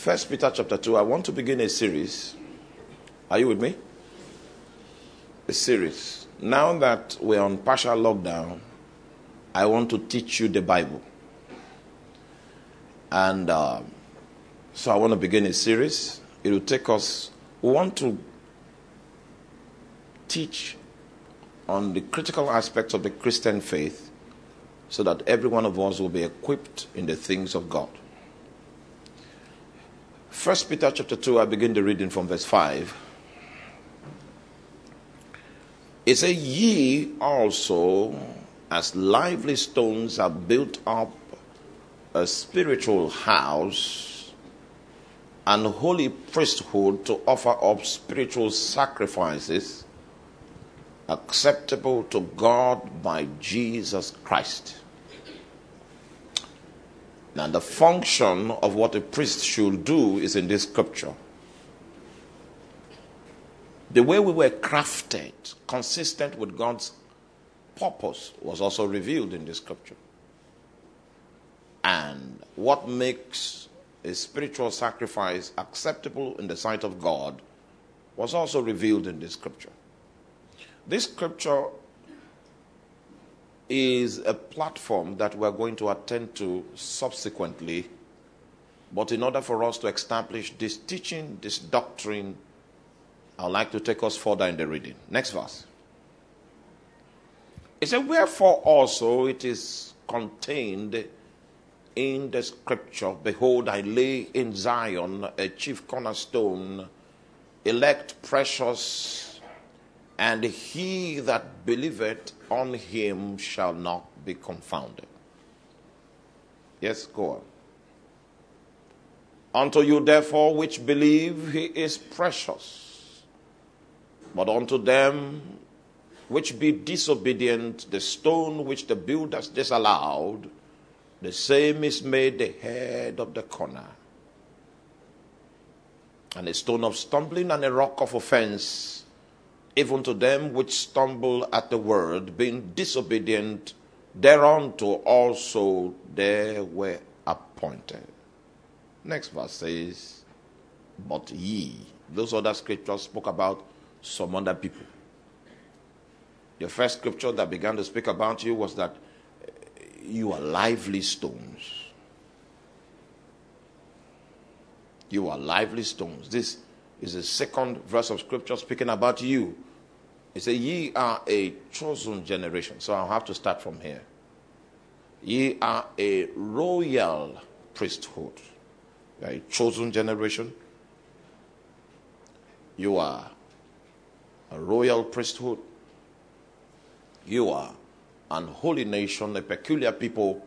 First Peter chapter 2, I want to begin a series. Are you with me? A series. Now that we're on partial lockdown, I want to teach you the Bible. And so I want to begin a series. It will take us, we want to teach on the critical aspects of the Christian faith so that every one of us will be equipped in the things of God. First Peter chapter 2, I begin the reading from verse 5. It says, ye also, as lively stones, are built up a spiritual house and holy priesthood to offer up spiritual sacrifices acceptable to God by Jesus Christ. Now, the function of what a priest should do is in this scripture. The way we were crafted, consistent with God's purpose, was also revealed in this scripture. And what makes a spiritual sacrifice acceptable in the sight of God was also revealed in this scripture. This scripture is a platform that we're going to attend to subsequently. But in order for us to establish this teaching, this doctrine, I'd like to take us further in the reading. Next verse. It says, wherefore also it is contained in the scripture, behold, I lay in Zion a chief cornerstone, elect, precious, and he that believeth on him shall not be confounded. Yes, go on. Unto you therefore which believe, he is precious. But unto them which be disobedient, the stone which the builders disallowed, the same is made the head of the corner, and a stone of stumbling and a rock of offense, even to them which stumble at the word, being disobedient, thereunto also they were appointed. Next verse says, but ye. Those other scriptures spoke about some other people. The first scripture that began to speak about you was that you are lively stones. You are lively stones. This is the second verse of scripture speaking about you. It says, ye are a chosen generation. So I'll have to start from here. Ye are a royal priesthood. You are a chosen generation. You are a royal priesthood. You are an holy nation, a peculiar people,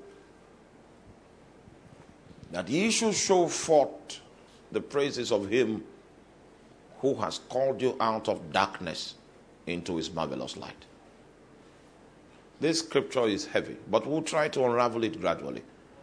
that ye should show forth the praises of him who has called you out of darkness into his marvelous light. This scripture is heavy, but we'll try to unravel it gradually.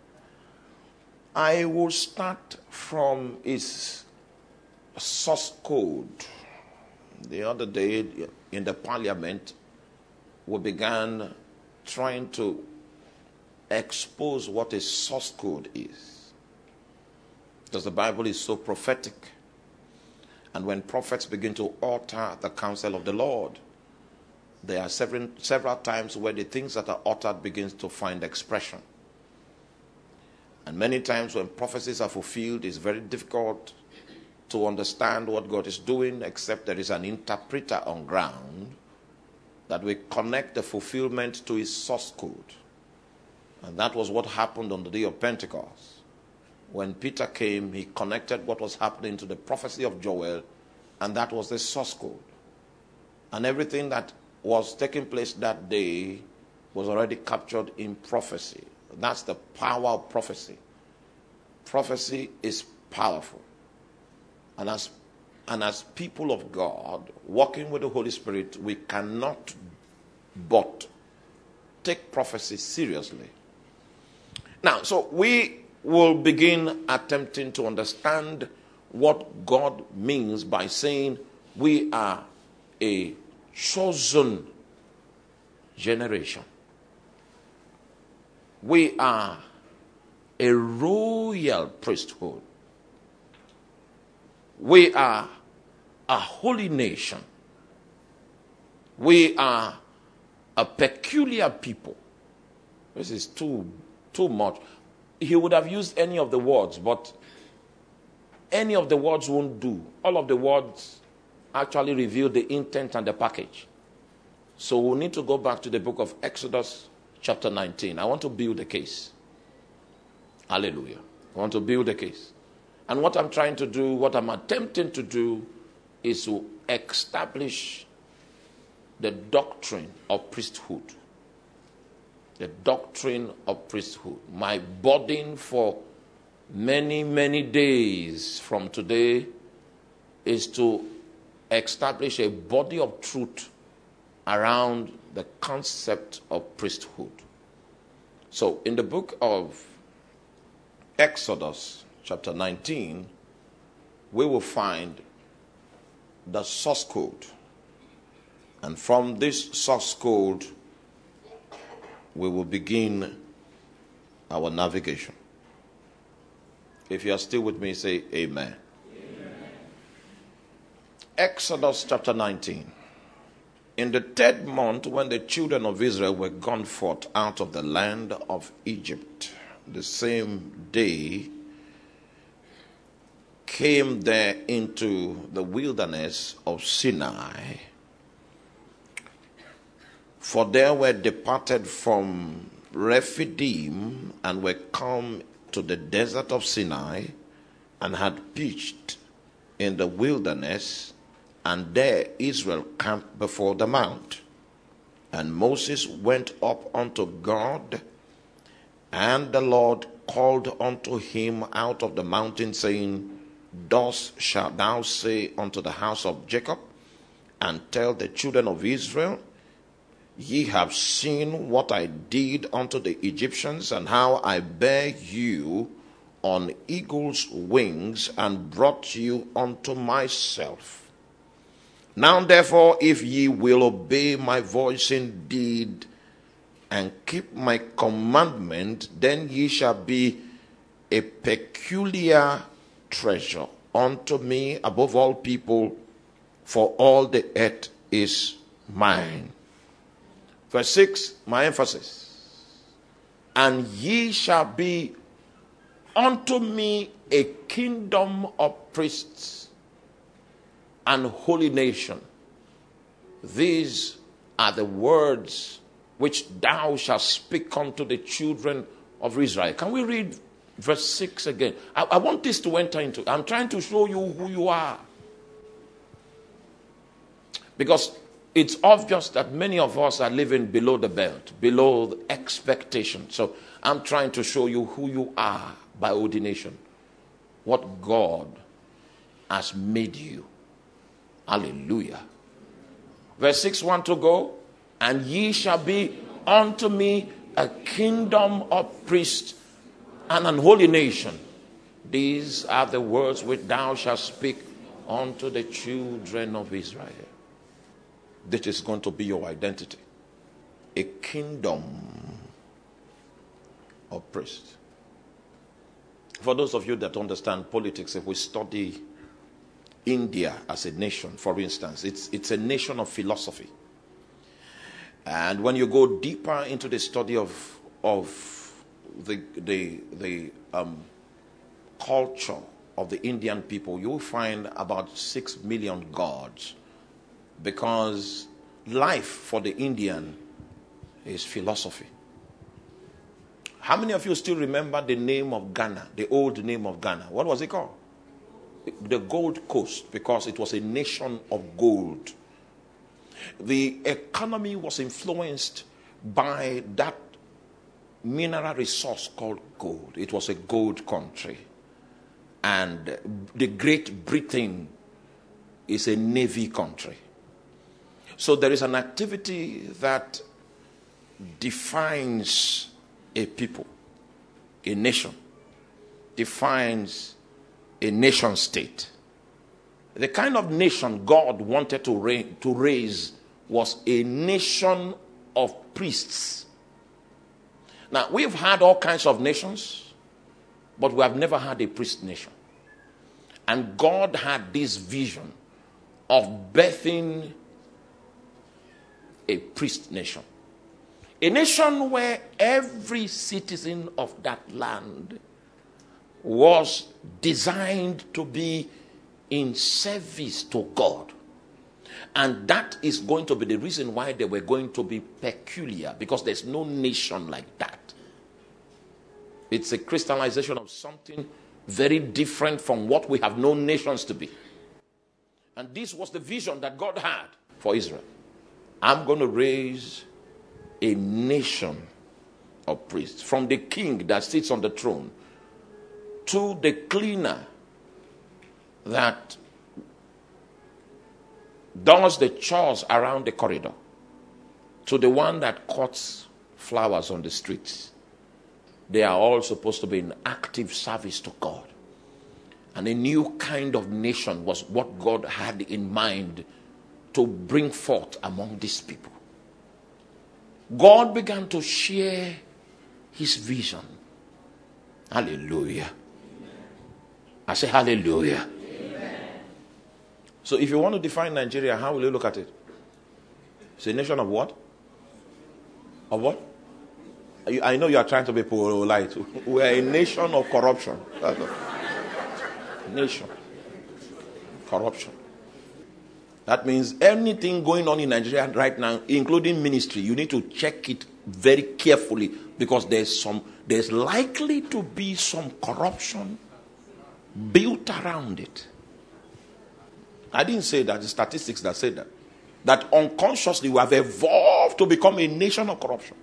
I will start from its source code. The other day in the parliament, we began trying to expose what a source code is. Because the Bible is so prophetic. And when prophets begin to utter the counsel of the Lord, there are several times where the things that are uttered begins to find expression. And many times when prophecies are fulfilled, it's very difficult to understand what God is doing, except there is an interpreter on ground that will connect the fulfillment to his source code. And that was what happened on the day of Pentecost. When Peter came, he connected what was happening to the prophecy of Joel, and that was the source code. And everything that was taking place that day was already captured in prophecy. That's the power of prophecy. Prophecy is powerful. And as people of God, walking with the Holy Spirit, we cannot but take prophecy seriously. Now, so we will begin attempting to understand what God means by saying we are a chosen generation. We are a royal priesthood. We are a holy nation. We are a peculiar people. This is too much. He would have used any of the words, but any of the words won't do. All of the words actually reveal the intent and the package. So we'll need to go back to the book of Exodus chapter 19. I want to build a case. Hallelujah. I want to build a case. And what I'm trying to do, what I'm attempting to do, is to establish the doctrine of priesthood. The doctrine of priesthood. My burden for many, many days from today is to establish a body of truth around the concept of priesthood. So in the book of Exodus chapter 19, we will find the source code. And from this source code, we will begin our navigation. If you are still with me, say amen. Amen. Exodus chapter 19. In the 3rd month, when the children of Israel were gone forth out of the land of Egypt, the same day came there into the wilderness of Sinai. For there were departed from Rephidim and were come to the desert of Sinai and had pitched in the wilderness, and there Israel camped before the mount. And Moses went up unto God, and the Lord called unto him out of the mountain, saying, Thus shalt thou say unto the house of Jacob, and tell the children of Israel, Ye have seen what I did unto the Egyptians, and how I bare you on eagle's wings, and brought you unto myself. Now therefore, if ye will obey my voice indeed, and keep my commandment, then ye shall be a peculiar treasure unto me above all people, for all the earth is mine. Verse 6, my emphasis. And ye shall be unto me a kingdom of priests and holy nation. These are the words which thou shalt speak unto the children of Israel. Can we read verse 6 again? I want this to enter into. I'm trying to show you who you are. Because it's obvious that many of us are living below the belt, below the expectation. So I'm trying to show you who you are by ordination. What God has made you. Hallelujah. Verse 6, want to go? And ye shall be unto me a kingdom of priests and an holy nation. These are the words which thou shalt speak unto the children of Israel. This is going to be your identity. A kingdom of priests. For those of you that understand politics, if we study India as a nation, for instance, it's a nation of philosophy. And when you go deeper into the study of the culture of the Indian people, you'll find about 6 million gods. Because life for the Indian is philosophy. How many of you still remember the name of Ghana, the old name of Ghana? What was it called? The Gold Coast, because it was a nation of gold. The economy was influenced by that mineral resource called gold. It was a gold country. And the Great Britain is a navy country. So there is an activity that defines a people, a nation, defines a nation state. The kind of nation God wanted to raise was a nation of priests. Now, we've had all kinds of nations, but we have never had a priest nation. And God had this vision of birthing a priest nation. A nation where every citizen of that land was designed to be in service to God. And that is going to be the reason why they were going to be peculiar, because there's no nation like that. It's a crystallization of something very different from what we have known nations to be. And this was the vision that God had for Israel. I'm going to raise a nation of priests, from the king that sits on the throne to the cleaner that does the chores around the corridor, to the one that cuts flowers on the streets. They are all supposed to be in active service to God. And a new kind of nation was what God had in mind to bring forth among these people. God began to share his vision. Hallelujah. I say hallelujah. Amen. So if you want to define Nigeria, how will you look at it? It's a nation of what? Of what? I know you are trying to be polite. We are a nation of corruption. Nation. Corruption. That means anything going on in Nigeria right now, including ministry, you need to check it very carefully, because there's likely to be some corruption built around it. I didn't say that, the statistics that said that. That unconsciously we have evolved to become a nation of corruption.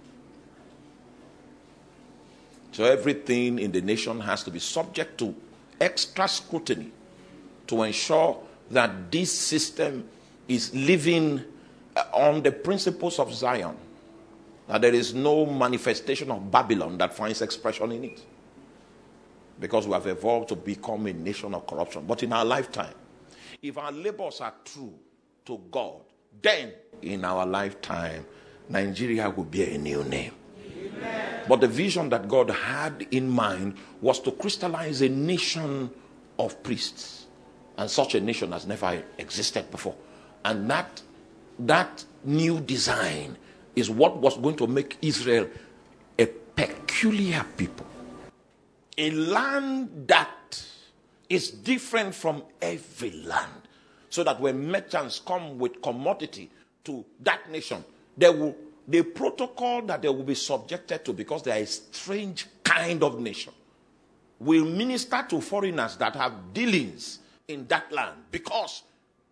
So everything in the nation has to be subject to extra scrutiny to ensure that this system is living on the principles of Zion. That there is no manifestation of Babylon that finds expression in it. Because we have evolved to become a nation of corruption. But in our lifetime, if our labors are true to God, then in our lifetime, Nigeria will be a new name. Amen. But the vision that God had in mind was to crystallize a nation of priests. And such a nation has never existed before. And that new design is what was going to make Israel a peculiar people. A land that is different from every land. So that when merchants come with commodity to that nation, the protocol that they will be subjected to, because they are a strange kind of nation, will minister to foreigners that have dealings in that land, because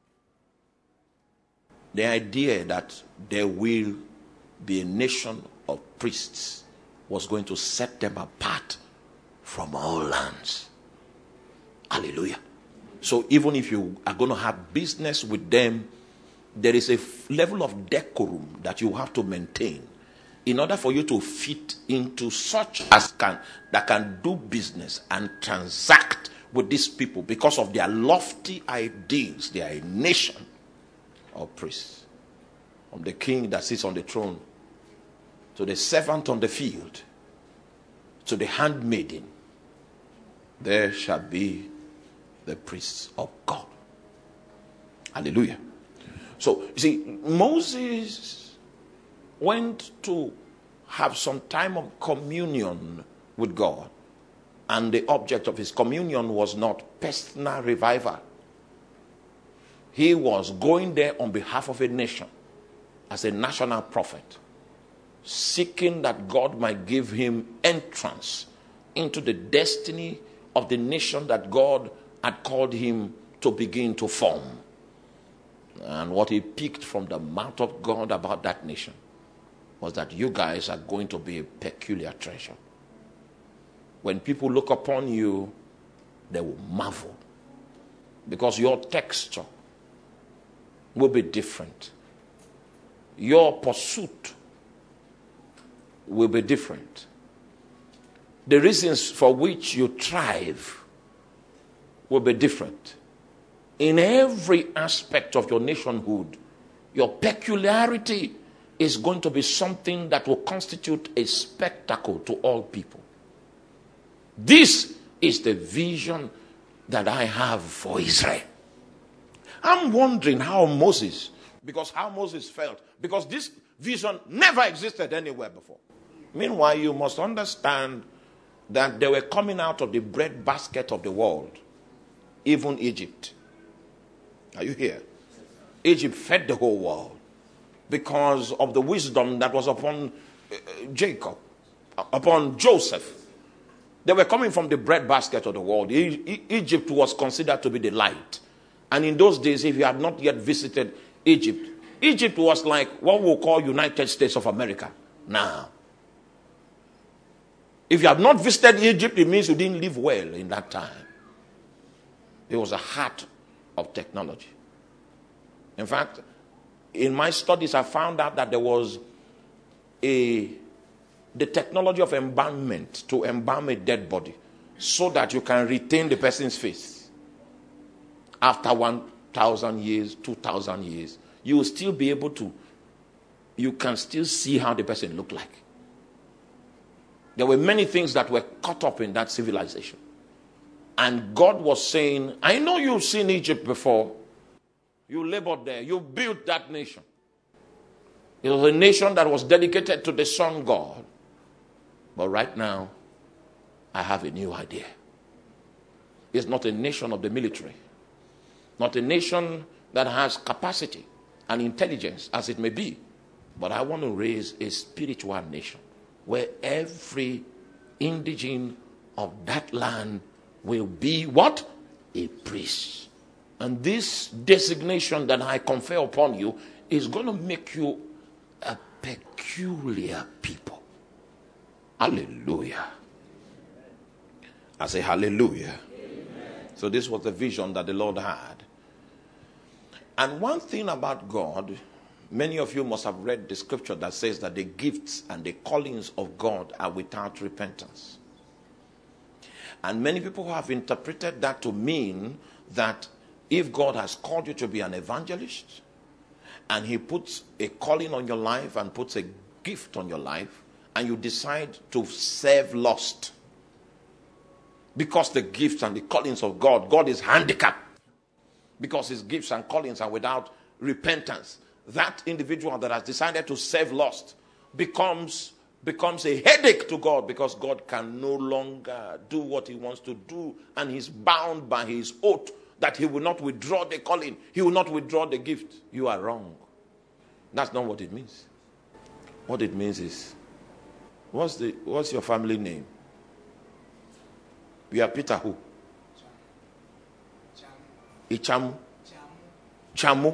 the idea that there will be a nation of priests was going to set them apart from all lands. Hallelujah. So even if you are going to have business with them, there is a level of decorum that you have to maintain in order for you to fit into such as that can do business and transact with these people, because of their lofty ideals. They are a nation of priests. From the king that sits on the throne, to the servant on the field, to the handmaiden, there shall be the priests of God. Hallelujah. So, you see, Moses went to have some time of communion with God. And the object of his communion was not personal revival. He was going there on behalf of a nation as a national prophet, seeking that God might give him entrance into the destiny of the nation that God had called him to begin to form. And what he picked from the mouth of God about that nation was that you guys are going to be a peculiar treasure. When people look upon you, they will marvel, because your texture will be different. Your pursuit will be different. The reasons for which you thrive will be different. In every aspect of your nationhood, your peculiarity is going to be something that will constitute a spectacle to all people. This is the vision that I have for Israel. I'm wondering how Moses felt, because this vision never existed anywhere before. Meanwhile, you must understand that they were coming out of the breadbasket of the world, even Egypt. Are you here? Egypt fed the whole world because of the wisdom that was upon Jacob, upon Joseph. They were coming from the breadbasket of the world. Egypt was considered to be the light. And in those days, if you had not yet visited Egypt, Egypt was like what we'll call United States of America now. If you have not visited Egypt, it means you didn't live well in that time. It was a heart of technology. In fact, in my studies, I found out that there was the technology of embalmment to embalm a dead body so that you can retain the person's face. After 1,000 years, 2,000 years, you will still be able to, you can still see how the person looked like. There were many things that were caught up in that civilization. And God was saying, I know you've seen Egypt before. You labored there. You built that nation. It was a nation that was dedicated to the sun God. But right now, I have a new idea. It's not a nation of the military. Not a nation that has capacity and intelligence, as it may be. But I want to raise a spiritual nation where every indigene of that land will be what? A priest. And this designation that I confer upon you is going to make you a peculiar people. Hallelujah. I say hallelujah. Amen. So this was the vision that the Lord had. And one thing about God, many of you must have read the scripture that says that the gifts and the callings of God are without repentance. And many people have interpreted that to mean that if God has called you to be an evangelist, and he puts a calling on your life and puts a gift on your life, and you decide to serve lost, because the gifts and the callings of God is handicapped, because his gifts and callings are without repentance, that individual that has decided to serve lost becomes a headache to God, because God can no longer do what he wants to do, and he's bound by his oath that he will not withdraw the calling, he will not withdraw the gift. You are wrong. That's not what it means. What it means is, what's your family name? You are Peter who? Ichamu. Chamu.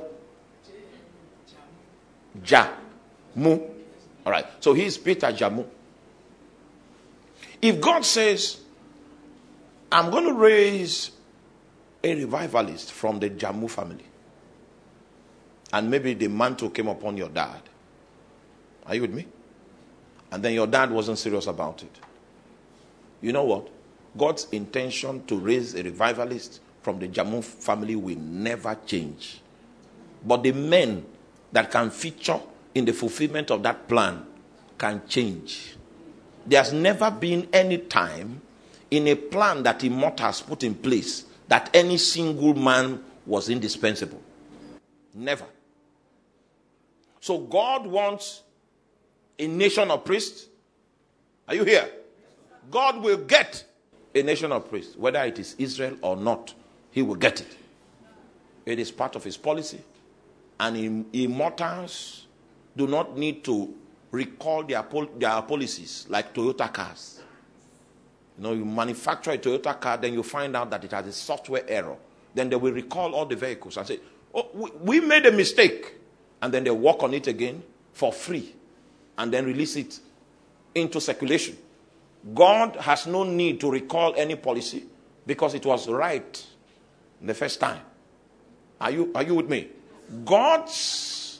Jamu. All right. So he's Peter Jamu. If God says, I'm going to raise a revivalist from the Jamu family, and maybe the mantle came upon your dad. Are you with me? And then your dad wasn't serious about it. You know what? God's intention to raise a revivalist from the Jamu family will never change. But the men that can feature in the fulfillment of that plan can change. There's never been any time in a plan that Immortal has put in place that any single man was indispensable. Never. So God wants a nation of priests. Are you here? God will get a nation of priests. Whether it is Israel or not, he will get it. It is part of his policy. And Immortals do not need to recall their policies like Toyota cars. You know, you manufacture a Toyota car, then you find out that it has a software error. Then they will recall all the vehicles and say, oh, we made a mistake. And then they work on it again for free and then release it into circulation. God has no need to recall any policy because it was right the first time. Are you with me? God's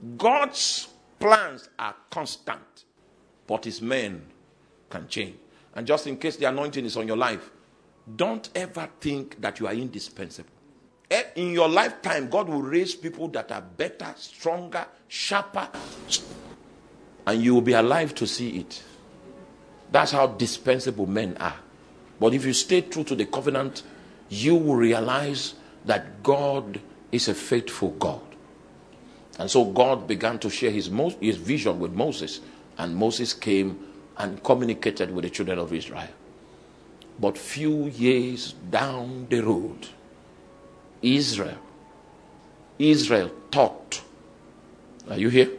plans are constant, but his men can change. And just in case the anointing is on your life, don't ever think that you are indispensable. In your lifetime, God will raise people that are better, stronger, sharper, and you will be alive to see it. That's how dispensable men are. But if you stay true to the covenant, you will realize that God is a faithful God. And so God began to share his vision with Moses, and Moses came and communicated with the children of Israel. But few years down the road, Israel thought, are you here?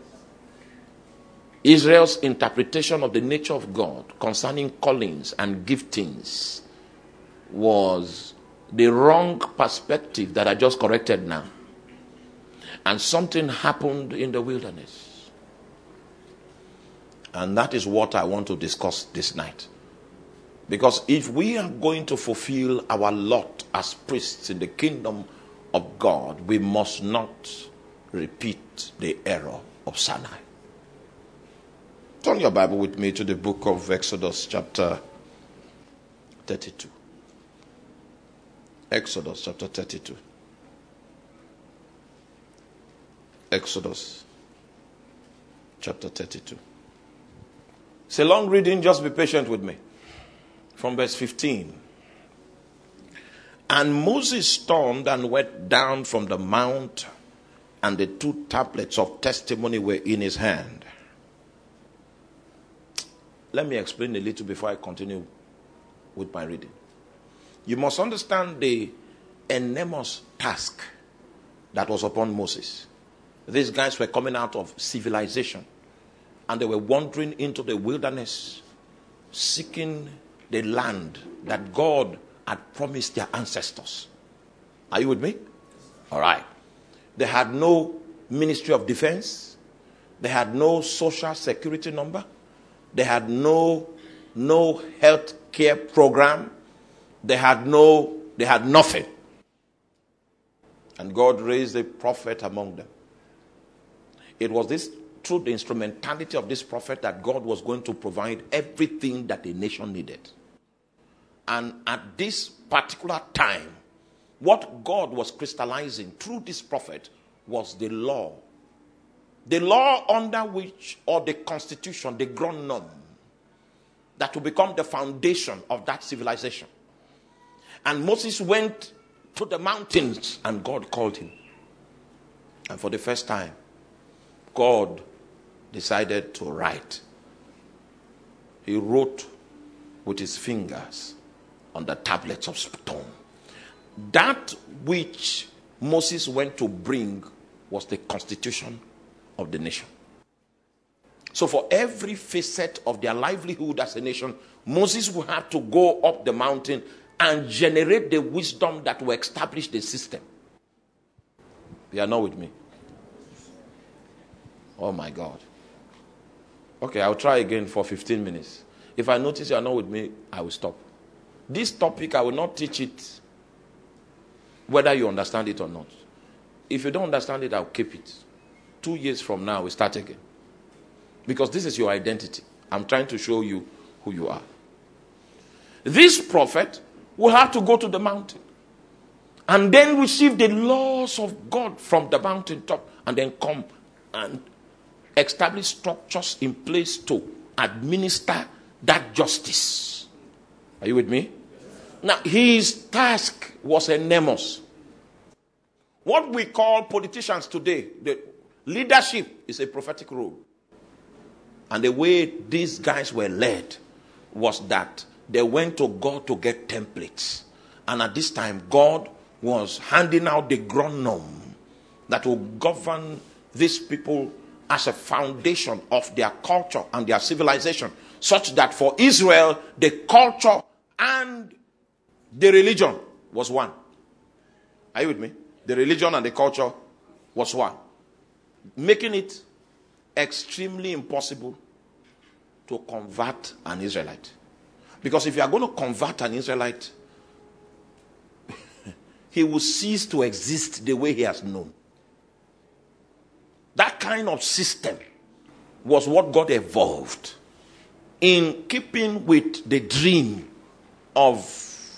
Israel's interpretation of the nature of God concerning callings and giftings was the wrong perspective that I just corrected now. And something happened in the wilderness. And that is what I want to discuss this night. Because if we are going to fulfill our lot as priests in the kingdom of God, we must not repeat the error of Sinai. Turn your Bible with me to the book of Exodus chapter 32. Exodus chapter 32. Exodus chapter 32. It's a long reading, just be patient with me. From verse 15. And Moses turned and went down from the mount, and the 2 tablets of testimony were in his hand. Let me explain a little before I continue with my reading. You must understand the enormous task that was upon Moses. These guys were coming out of civilization, and they were wandering into the wilderness, seeking the land that God had promised their ancestors. Are you with me? All right. They had no ministry of defense. They had no social security number. They had no health care program. They had nothing. And God raised a prophet among them. It was through the instrumentality of this prophet that God was going to provide everything that the nation needed. And at this particular time, what God was crystallizing through this prophet was the law. The law under which, or the constitution, the ground norm, that will become the foundation of that civilization. And Moses went to the mountains, and God called him. And for the first time, God decided to write. He wrote with his fingers on the tablets of stone. That which Moses went to bring was the constitution of the nation. So for every facet of their livelihood as a nation, Moses would have to go up the mountain and generate the wisdom that will establish the system. You are not with me? Oh my God. Okay, I'll try again for 15 minutes. If I notice you are not with me, I will stop. This topic, I will not teach it whether you understand it or not. If you don't understand it, I'll keep it. 2 years from now, we start again. Because this is your identity. I'm trying to show you who you are. This prophet will have to go to the mountain and then receive the laws of God from the mountaintop, and then come and establish structures in place to administer that justice. Are you with me? Now, his task was enormous. What we call politicians today, the leadership is a prophetic role. And the way these guys were led was that they went to God to get templates. And at this time, God was handing out the ground norm that will govern these people as a foundation of their culture and their civilization, such that for Israel, the culture and the religion was one. Are you with me? The religion and the culture was one, making it extremely impossible to convert an Israelite. Because if you are going to convert an Israelite, he will cease to exist the way he has known. That kind of system was what God evolved in keeping with the dream of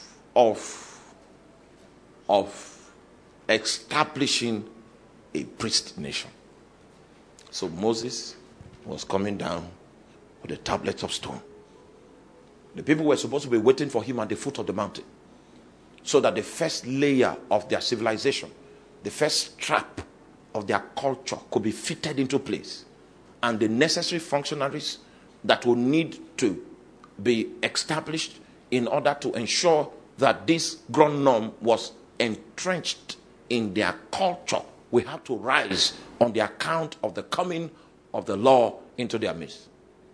establishing a priest nation. So Moses was coming down with the tablets of stone. The people were supposed to be waiting for him at the foot of the mountain. so that the first layer of their civilization, the first trap of their culture could be fitted into place. And the necessary functionaries that will need to be established in order to ensure that this ground norm was entrenched in their culture, we have to rise on the account of the coming of the law into their midst.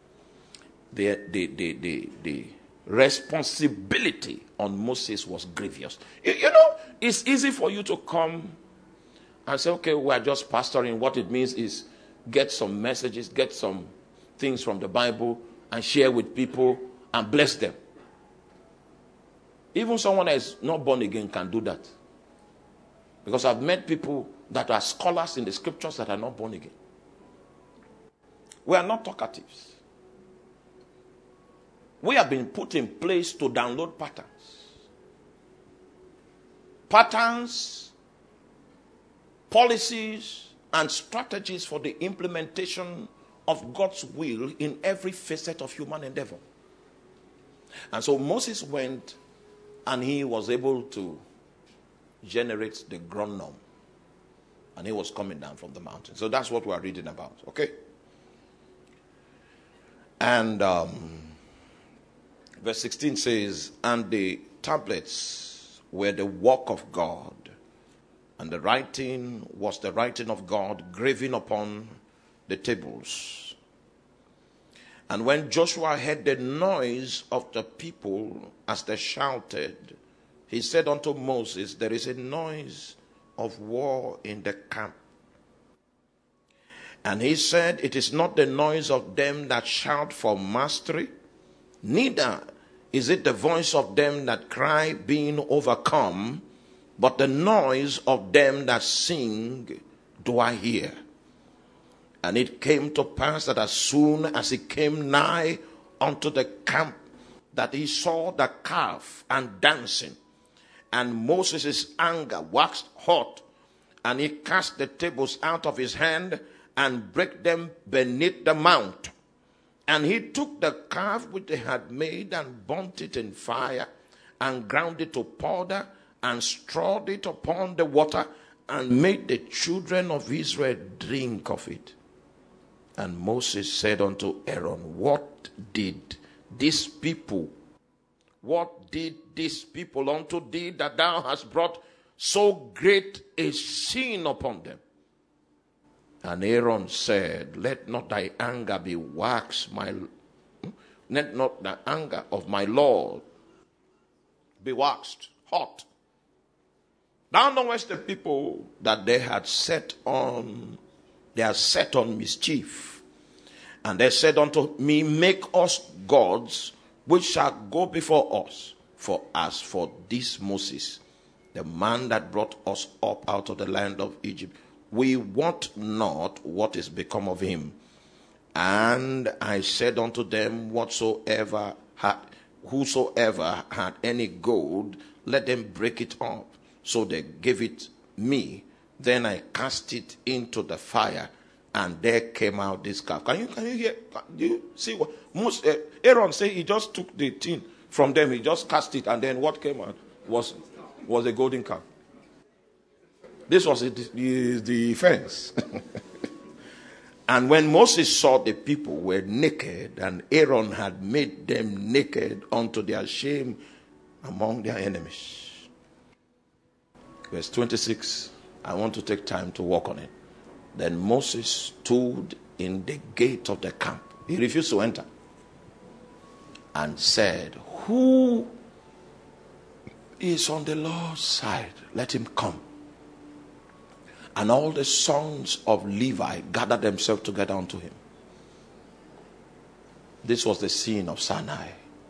The responsibility on Moses was grievous. You know, it's easy for you to come and say, okay, we're just pastoring. What it means is get some messages, get some things from the Bible and share with people and bless them. Even someone that is not born again can do that. Because I've met people that are scholars in the scriptures that are not born again. We are not talkatives. We have been put in place to download patterns. Patterns, policies, and strategies for the implementation of God's will in every facet of human endeavor. And so Moses went and he was able to generate the ground norm. And he was coming down from the mountain. So that's what we are reading about, okay? And verse 16 says, and the tablets were the work of God, and the writing was the writing of God graven upon the tables. And when Joshua heard the noise of the people as they shouted, he said unto Moses, there is a noise of war in the camp. And he said, it is not the noise of them that shout for mastery, neither is it the voice of them that cry being overcome, but the noise of them that sing do I hear. And it came to pass that as soon as he came nigh unto the camp, that he saw the calf and dancing. And Moses' anger waxed hot, and he cast the tables out of his hand and brake them beneath the mount. And he took the calf which they had made and burnt it in fire, and ground it to powder, and strawed it upon the water, and made the children of Israel drink of it. And Moses said unto Aaron, what did these people unto thee, that thou hast brought so great a sin upon them? And Aaron said, let not thy anger be waxed, let not the anger of my Lord be waxed hot. Thou knowest the people that they are set on mischief. And they said unto me, make us gods which shall go before us. For as for this Moses, the man that brought us up out of the land of Egypt, we wot not what is become of him. And I said unto them, whosoever had any gold, let them break it up. So they gave it me. Then I cast it into the fire, and there came out this calf. Can you hear? Do you see what Aaron said? He just took the tin from them. He just cast it, and then what came out was a golden calf. This was the offense. And when Moses saw the people were naked, and Aaron had made them naked unto their shame among their enemies. Verse 26, I want to take time to work on it. Then Moses stood in the gate of the camp. He refused to enter. And said, who is on the Lord's side? Let him come. And all the sons of Levi gathered themselves together unto him. This was the scene of Sinai.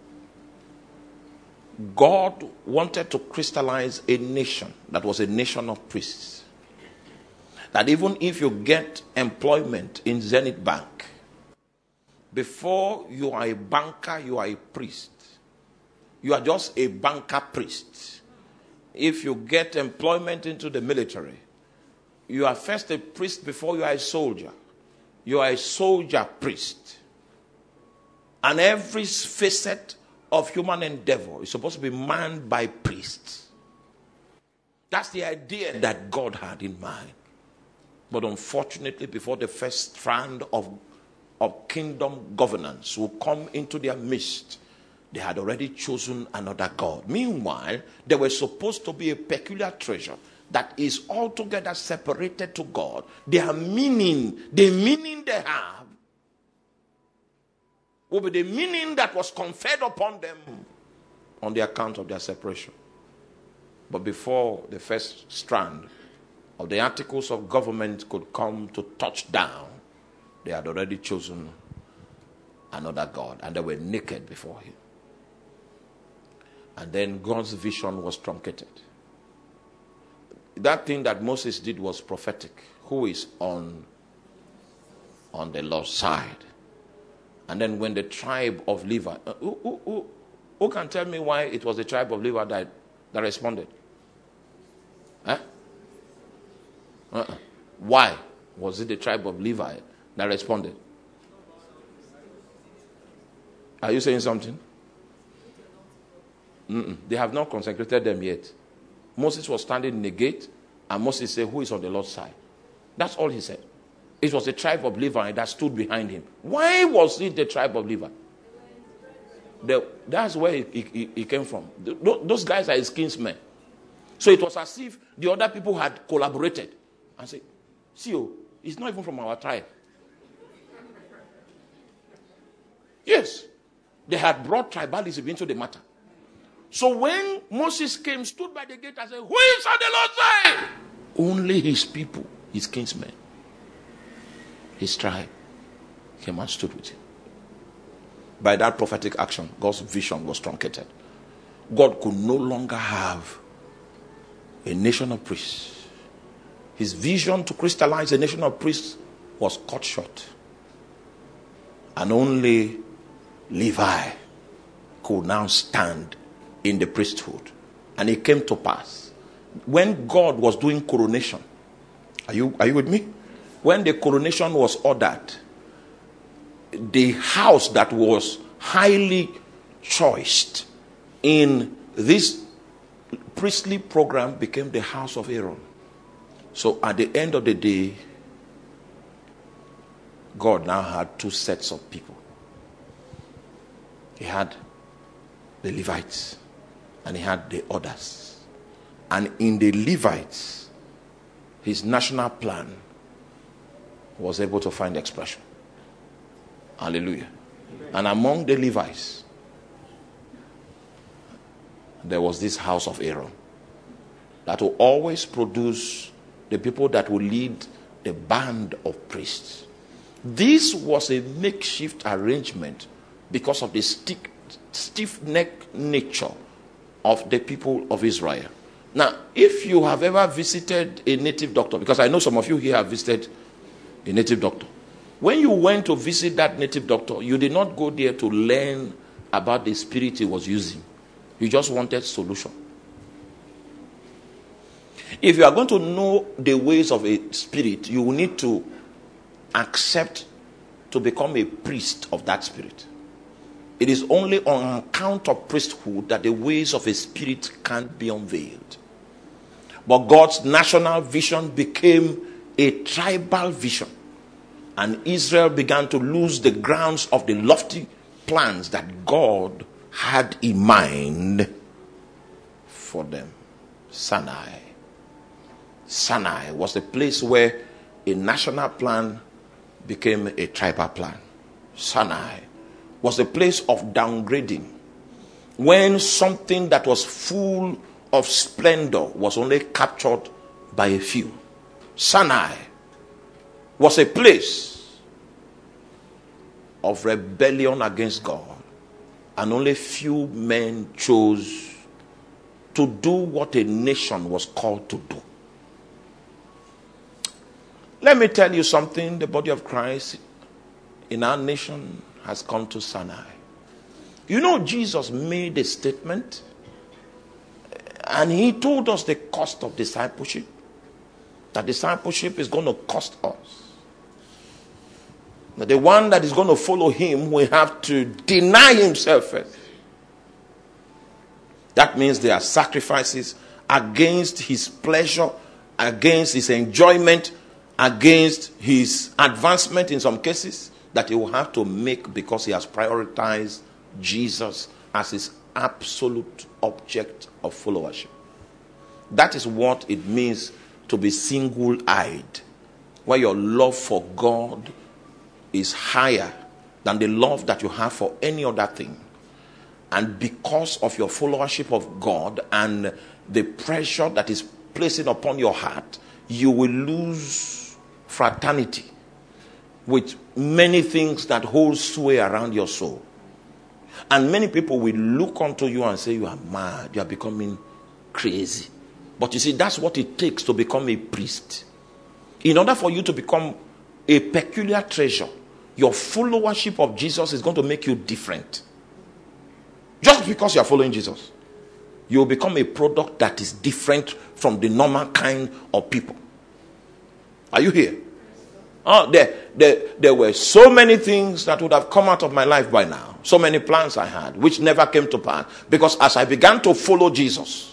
God wanted to crystallize a nation that was a nation of priests. That even if you get employment in Zenith Bank, before you are a banker, you are a priest. You are just a banker priest. If you get employment into the military, you are first a priest before you are a soldier. You are a soldier priest. And every facet of human endeavor is supposed to be manned by priests. That's the idea that God had in mind. But unfortunately, before the first strand of kingdom governance will come into their midst, they had already chosen another God. Meanwhile, there was supposed to be a peculiar treasure that is altogether separated to God. The meaning they have, will be the meaning that was conferred upon them on the account of their separation. But before the first strand of the articles of government could come to touch down, they had already chosen another God, and they were naked before him. And then God's vision was truncated. That thing that Moses did was prophetic. Who is on the Lord's side? And then when the tribe of Levi, who can tell me why it was the tribe of Levi that responded? Why was it the tribe of Levi that responded? Are you saying something? They have not consecrated them yet. Moses was standing in the gate, and Moses said, who is on the Lord's side? That's all he said. It was the tribe of Levi that stood behind him. Why was it the tribe of Levi? That's where he came from. Those guys are his kinsmen. So it was as if the other people had collaborated and said, see, he's not even from our tribe. Yes. They had brought tribalism into the matter. So when Moses came, stood by the gate and said, who is on the Lord's side? Only his people, his kinsmen, his tribe, came and stood with him. By that prophetic action, God's vision was truncated. God could no longer have a nation of priests. His vision to crystallize a nation of priests was cut short. And only Levi could now stand in the priesthood. And it came to pass when God was doing coronation. Are you with me? When the coronation was ordered, the house that was highly choiced in this priestly program became the house of Aaron. So at the end of the day, God now had two sets of people. He had the Levites and he had the others. And in the Levites, his national plan was able to find expression. Hallelujah. And among the Levites, there was this house of Aaron that will always produce the people that will lead the band of priests. This was a makeshift arrangement because of the stiff-necked nature of the people of Israel. Now, if you have ever visited a native doctor, because I know some of you here have visited a native doctor. When you went to visit that native doctor, you did not go there to learn about the spirit he was using. You just wanted solution. If you are going to know the ways of a spirit, you will need to accept to become a priest of that spirit. It is only on account of priesthood that the ways of a spirit can't be unveiled. But God's national vision became a tribal vision. And Israel began to lose the grounds of the lofty plans that God had in mind for them. Sinai was the place where a national plan became a tribal plan. Sinai was a place of downgrading. When something that was full of splendor was only captured by a few. Sinai was a place of rebellion against God. And only few men chose to do what a nation was called to do. Let me tell you something. The body of Christ in our nation has come to Sinai. You know, Jesus made a statement and he told us the cost of discipleship. That discipleship is going to cost us. That the one that is going to follow him will have to deny himself first. That means there are sacrifices against his pleasure, against his enjoyment, against his advancement in some cases, that he will have to make because he has prioritized Jesus as his absolute object of followership. That is what it means to be single-eyed, where your love for God is higher than the love that you have for any other thing. And because of your followership of God and the pressure that is placing upon your heart, you will lose fraternity with many things that hold sway around your soul. And many people will look unto you and say, you are mad, you are becoming crazy. But you see, that's what it takes to become a priest. In order for you to become a peculiar treasure, your followership of Jesus is going to make you different. Just because you are following Jesus, you will become a product that is different from the normal kind of people. Are you here? Oh, there were so many things that would have come out of my life by now. So many plans I had, which never came to pass. Because as I began to follow Jesus,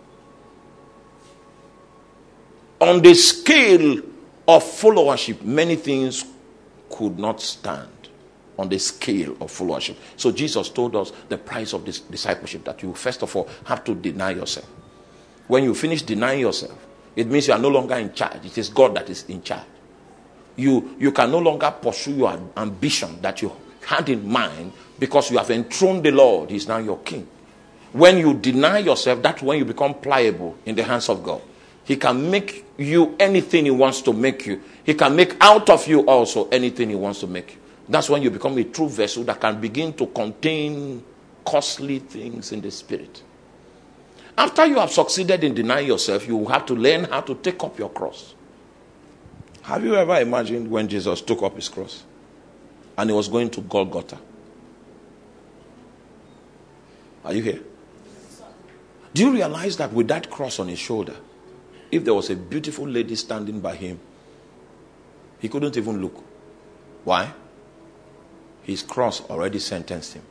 on the scale of followership, many things could not stand on the scale of followership. So Jesus told us the price of this discipleship, that you first of all have to deny yourself. When you finish denying yourself, it means you are no longer in charge. It is God that is in charge. You can no longer pursue your ambition that you had in mind, because you have enthroned the Lord. He's now your king. When you deny yourself, that's when you become pliable in the hands of God. He can make you anything he wants to make you. He can make out of you also anything he wants to make you. That's when you become a true vessel that can begin to contain costly things in the spirit. After you have succeeded in denying yourself, you will have to learn how to take up your cross. Have you ever imagined when Jesus took up his cross and he was going to Golgotha? Are you here? Do you realize that with that cross on his shoulder, if there was a beautiful lady standing by him, he couldn't even look? Why? His cross already sentenced him.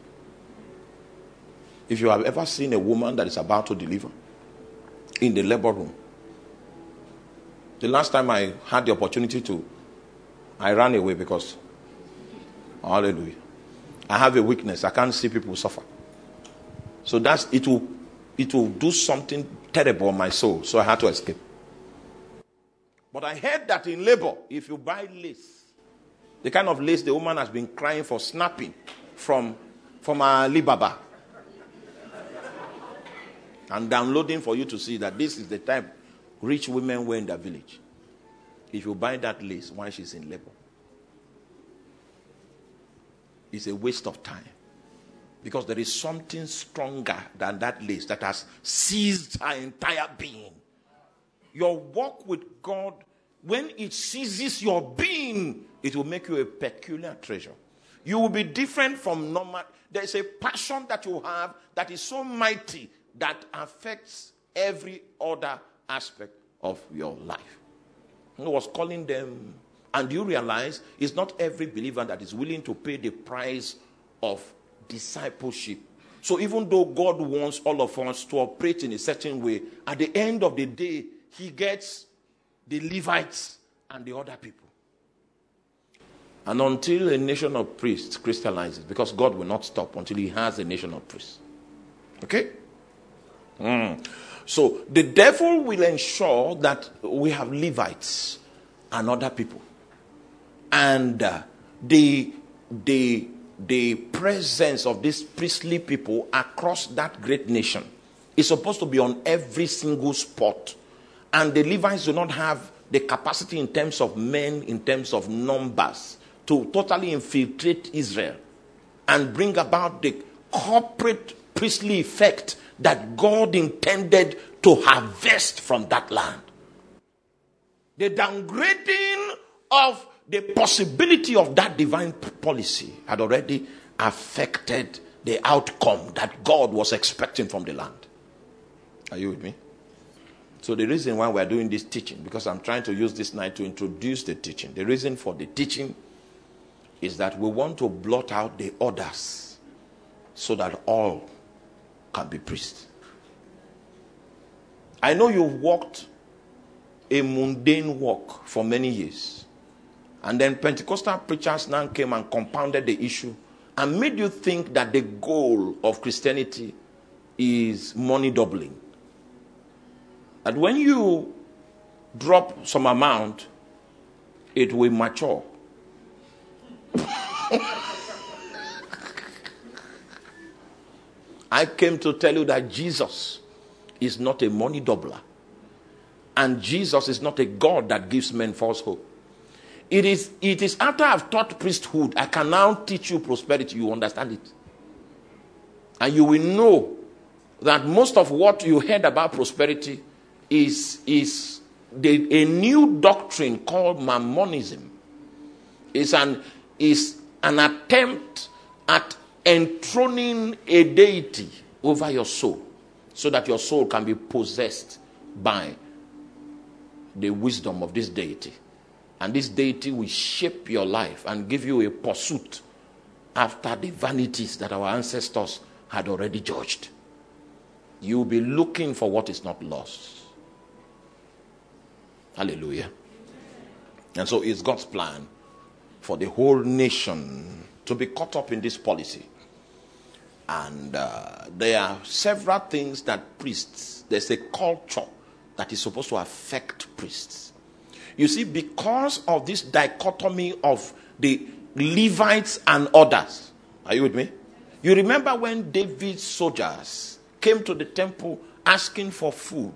If you have ever seen a woman that is about to deliver in the labor room, the last time I had the opportunity to, I ran away because, hallelujah, I have a weakness. I can't see people suffer. So it will do something terrible on my soul. So I had to escape. But I heard that in labor, if you buy lace, the kind of lace the woman has been crying for snapping from Alibaba, and downloading for you to see that this is the type rich women wear in their village. If you buy that lace while she's in labor, it's a waste of time. Because there is something stronger than that lace that has seized her entire being. Your walk with God, when it seizes your being, it will make you a peculiar treasure. You will be different from normal. There is a passion that you have that is so mighty that affects every other aspect of your life. He was calling them, and you realize it's not every believer that is willing to pay the price of discipleship. So even though God wants all of us to operate in a certain way, at the end of the day, he gets the Levites and the other people. And until a nation of priests crystallizes, because God will not stop until he has a nation of priests. Okay? So the devil will ensure that we have Levites and other people. And the presence of these priestly people across that great nation is supposed to be on every single spot. And the Levites do not have the capacity in terms of men, in terms of numbers, to totally infiltrate Israel and bring about the corporate priestly effect that God intended to harvest from that land. The downgrading of the possibility of that divine policy had already affected the outcome that God was expecting from the land. Are you with me? So the reason why we're doing this teaching, because I'm trying to use this night to introduce the teaching. The reason for the teaching is that we want to blot out the others so that all can be priests. I know you've walked a mundane walk for many years. And then Pentecostal preachers now came and compounded the issue and made you think that the goal of Christianity is money doubling. That when you drop some amount, it will mature. I came to tell you that Jesus is not a money doubler. And Jesus is not a God that gives men false hope. It is after I've taught priesthood, I can now teach you prosperity. You understand it. And you will know that most of what you heard about prosperity is a new doctrine called Mammonism. Is an attempt at enthroning a deity over your soul so that your soul can be possessed by the wisdom of this deity. And this deity will shape your life and give you a pursuit after the vanities that our ancestors had already judged. You'll be looking for what is not lost. Hallelujah. And so it's God's plan for the whole nation to be caught up in this policy. And there are several things that priests, there's a culture that is supposed to affect priests. You see, because of this dichotomy of the Levites and others. Are you with me? You remember when David's soldiers came to the temple asking for food.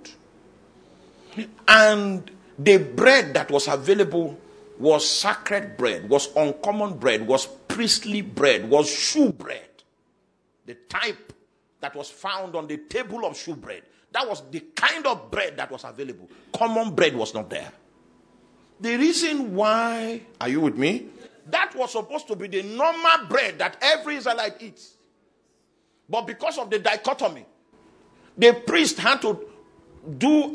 And the bread that was available was sacred bread, was uncommon bread, was priestly bread, was shoe bread. The type that was found on the table of shoe bread. That was the kind of bread that was available. Common bread was not there. The reason why, are you with me? That was supposed to be the normal bread that every Israelite eats. But because of the dichotomy, the priest had to do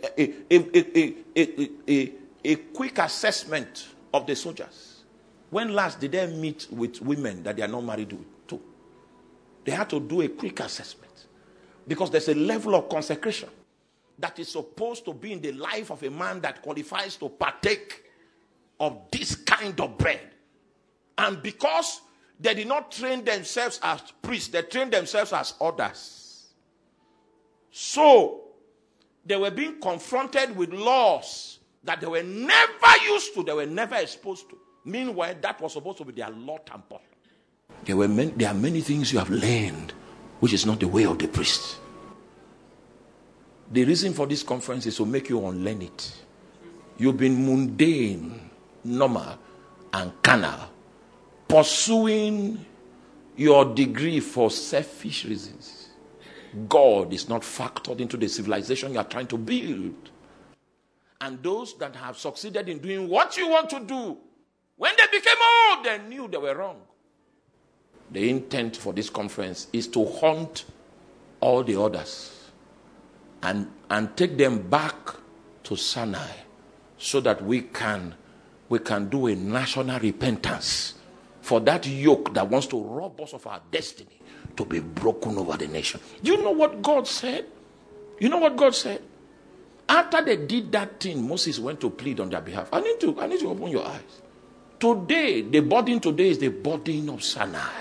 a quick assessment of the soldiers. When last did they meet with women that they are not married to? They had to do a quick assessment. Because there's a level of consecration that is supposed to be in the life of a man that qualifies to partake of this kind of bread. And because they did not train themselves as priests, they trained themselves as others. So, they were being confronted with laws that they were never used to, they were never exposed to. Meanwhile, that was supposed to be their lot and portion. There are many things you have learned, which is not the way of the priest. The reason for this conference is to make you unlearn it. You've been mundane, normal, and carnal, pursuing your degree for selfish reasons. God is not factored into the civilization you are trying to build. And those that have succeeded in doing what you want to do, when they became old, they knew they were wrong. The intent for this conference is to hunt all the others and take them back to Sinai so that we can do a national repentance for that yoke that wants to rob us of our destiny to be broken over the nation. Do you know what God said? You know what God said? After they did that thing, Moses went to plead on their behalf. I need to open your eyes. Today, the burden today is the burden of Sinai.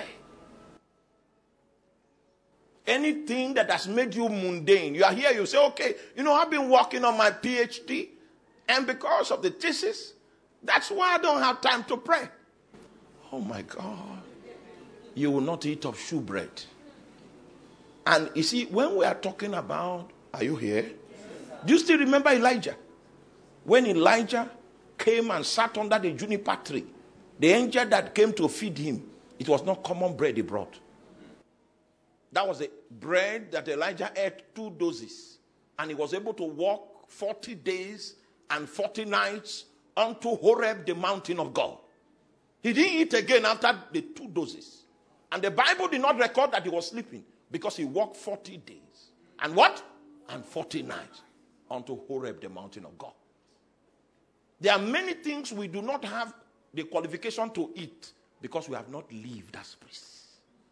Anything that has made you mundane, you are here, you say, okay, I've been working on my PhD, and because of the thesis, that's why I don't have time to pray. Oh my God. You will not eat of shoe bread. And you see, when we are talking about, are you here? Do you still remember Elijah? When Elijah came and sat under the juniper tree, the angel that came to feed him, it was not common bread he brought. That was the bread that Elijah ate 2 doses. And he was able to walk 40 days and 40 nights unto Horeb, the mountain of God. He didn't eat again after the 2 doses. And the Bible did not record that he was sleeping because he walked 40 days. And what? And 40 nights unto Horeb, the mountain of God. There are many things we do not have the qualification to eat because we have not lived as priests.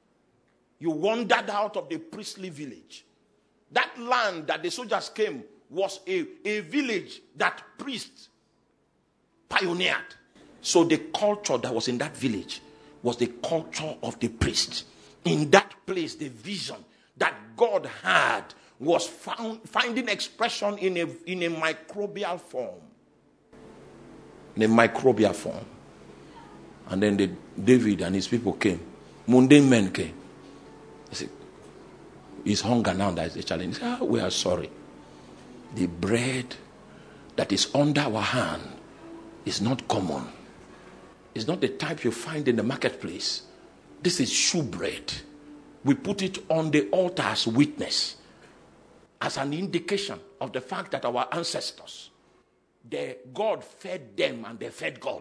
You wandered out of the priestly village. That land that the soldiers came was a village that priests pioneered. So the culture that was in that village was the culture of the priest. In that place, the vision that God had was finding expression in a microbial form. In a microbial form. And then David and his people came. Mundane men came. They said, it's hunger now that is the challenge. We are sorry. The bread that is under our hand is not common. It's not the type you find in the marketplace. This is shoe bread. We put it on the altar as witness, as an indication of the fact that our ancestors, God fed them and they fed God.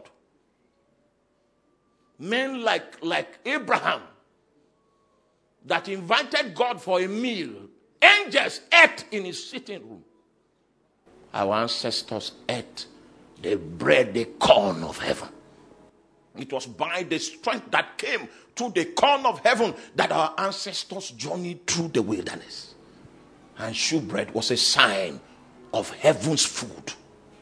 Men like Abraham that invited God for a meal, angels ate in his sitting room. Our ancestors ate the bread, the corn of heaven. It was by the strength that came to the corn of heaven that our ancestors journeyed through the wilderness. And shewbread was a sign of heaven's food.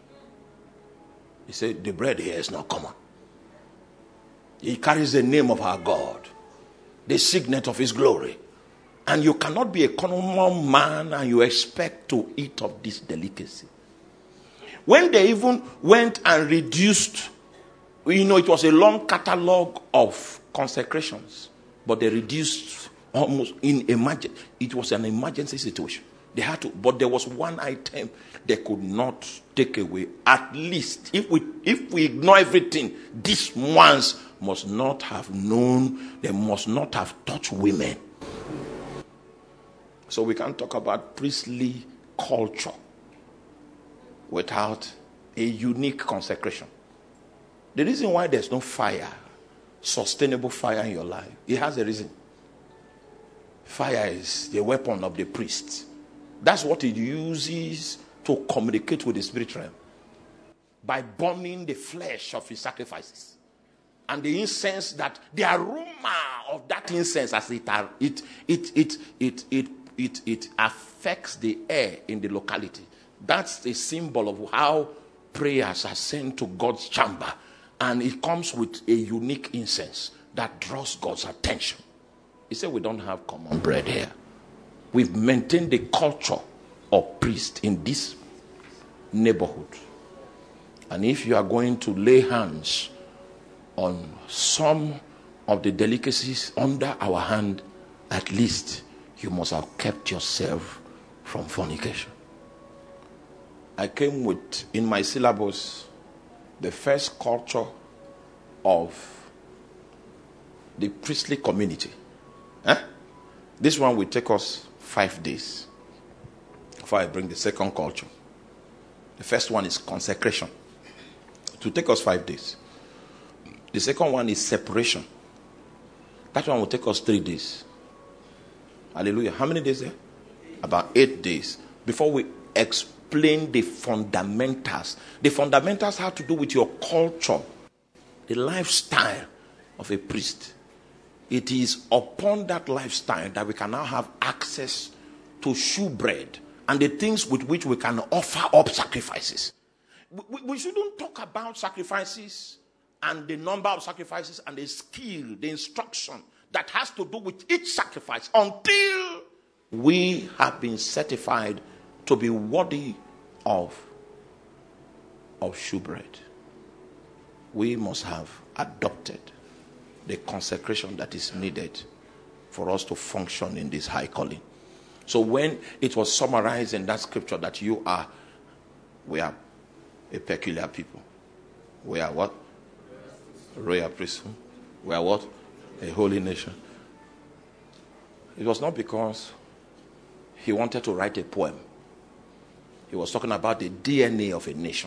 He said, the bread here is not common. He carries the name of our God, the signet of his glory. And you cannot be a common man and you expect to eat of this delicacy. When they even went and reduced, it was a long catalog of consecrations, but they reduced almost it was an emergency situation. They had to, but there was one item they could not take away. At least, if we ignore everything, these ones must not have known, they must not have touched women. So we can't talk about priestly culture without a unique consecration. The reason why there's no fire, sustainable fire in your life, it has a reason. Fire is the weapon of the priest. That's what it uses to communicate with the spirit realm. By burning the flesh of his sacrifices. And the incense that, the aroma of that incense as it affects the air in the locality. That's a symbol of how prayers are sent to God's chamber. And it comes with a unique incense that draws God's attention. He said, we don't have common bread here. We've maintained the culture of priest in this neighborhood. And if you are going to lay hands on some of the delicacies under our hand, at least you must have kept yourself from fornication. I came with, in my syllabus, the first culture of the priestly community. This one will take us 5 days before I bring the second culture. The first one is consecration. It will take us 5 days. The second one is separation. That one will take us 3 days. Hallelujah. How many days there? About 8 days. Before we explain the fundamentals. The fundamentals have to do with your culture, the lifestyle of a priest. It is upon that lifestyle that we can now have access to shewbread and the things with which we can offer up sacrifices. We shouldn't talk about sacrifices and the number of sacrifices and the skill, the instruction that has to do with each sacrifice until we have been certified to be worthy of shewbread. We must have adopted the consecration that is needed for us to function in this high calling. So when it was summarized in that scripture that we are a peculiar people. We are what? Royal priesthood. We are what? A holy nation. It was not because he wanted to write a poem. He was talking about the DNA of a nation.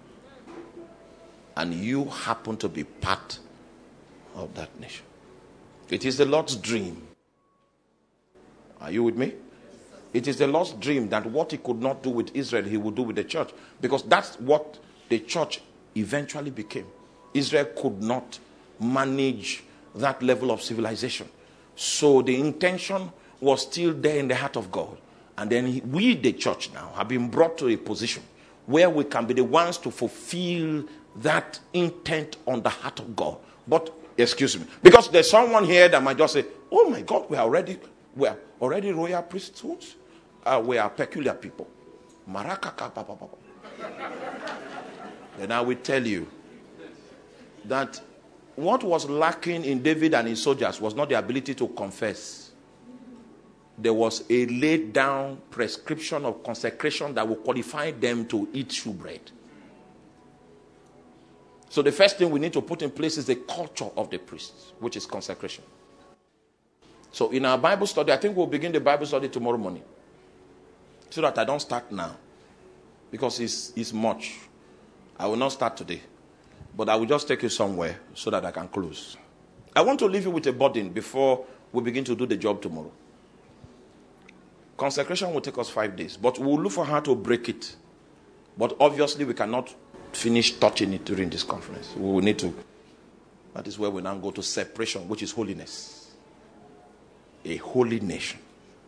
And you happen to be part of that nation. It is the Lord's dream. Are you with me? It is the Lord's dream that what he could not do with Israel, he would do with the church. Because that's what the church eventually became. Israel could not manage that level of civilization. So the intention was still there in the heart of God. And then we, the church now, have been brought to a position where we can be the ones to fulfill that intent on the heart of God. But, excuse me, because there's someone here that might just say, oh my God, we are already royal priesthoods. We are peculiar people. Then I will tell you that what was lacking in David and his soldiers was not the ability to confess. There was a laid down prescription of consecration that will qualify them to eat shewbread. So the first thing we need to put in place is the culture of the priests, which is consecration. So in our Bible study, I think we'll begin the Bible study tomorrow morning. So that I don't start now. Because it's much. I will not start today. But I will just take you somewhere so that I can close. I want to leave you with a burden before we begin to do the job tomorrow. Consecration will take us 5 days, but we'll look for how to break it. But obviously, we cannot finish touching it during this conference. We will need to. That is where we now go to separation, which is holiness. A holy nation.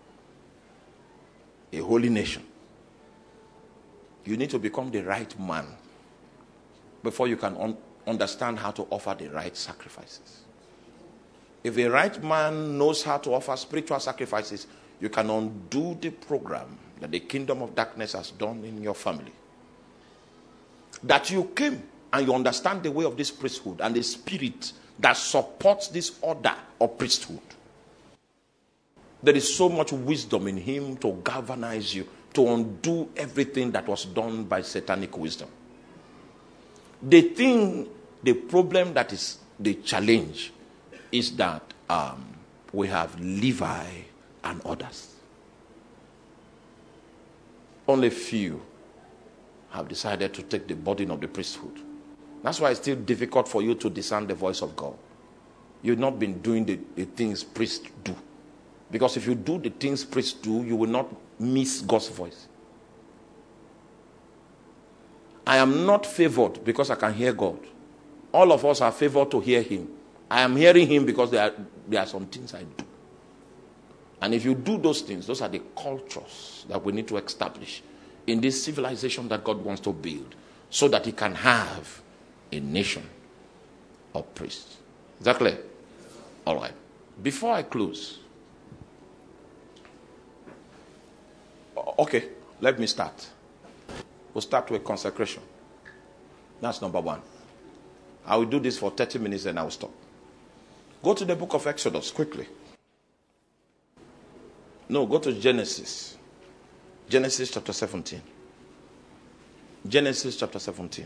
A holy nation. You need to become the right man before you can understand how to offer the right sacrifices. If a right man knows how to offer spiritual sacrifices, you can undo the program that the kingdom of darkness has done in your family. That you came and you understand the way of this priesthood and the spirit that supports this order of priesthood. There is so much wisdom in him to galvanize you, to undo everything that was done by satanic wisdom. The problem that is the challenge is that we have Levi and others. Only few have decided to take the burden of the priesthood. That's why it's still difficult for you to discern the voice of God. You've not been doing the things priests do. Because if you do the things priests do, you will not miss God's voice. I am not favored because I can hear God. All of us are favored to hear him. I am hearing him because there are some things I do. And if you do those things, those are the cultures that we need to establish in this civilization that God wants to build so that he can have a nation of priests. Is that clear? All right. Before I close, okay, let me start. We'll start with consecration. That's number one. I will do this for 30 minutes and I will stop. Go to the book of Exodus quickly. No, go to Genesis. Genesis chapter 17. Genesis chapter 17.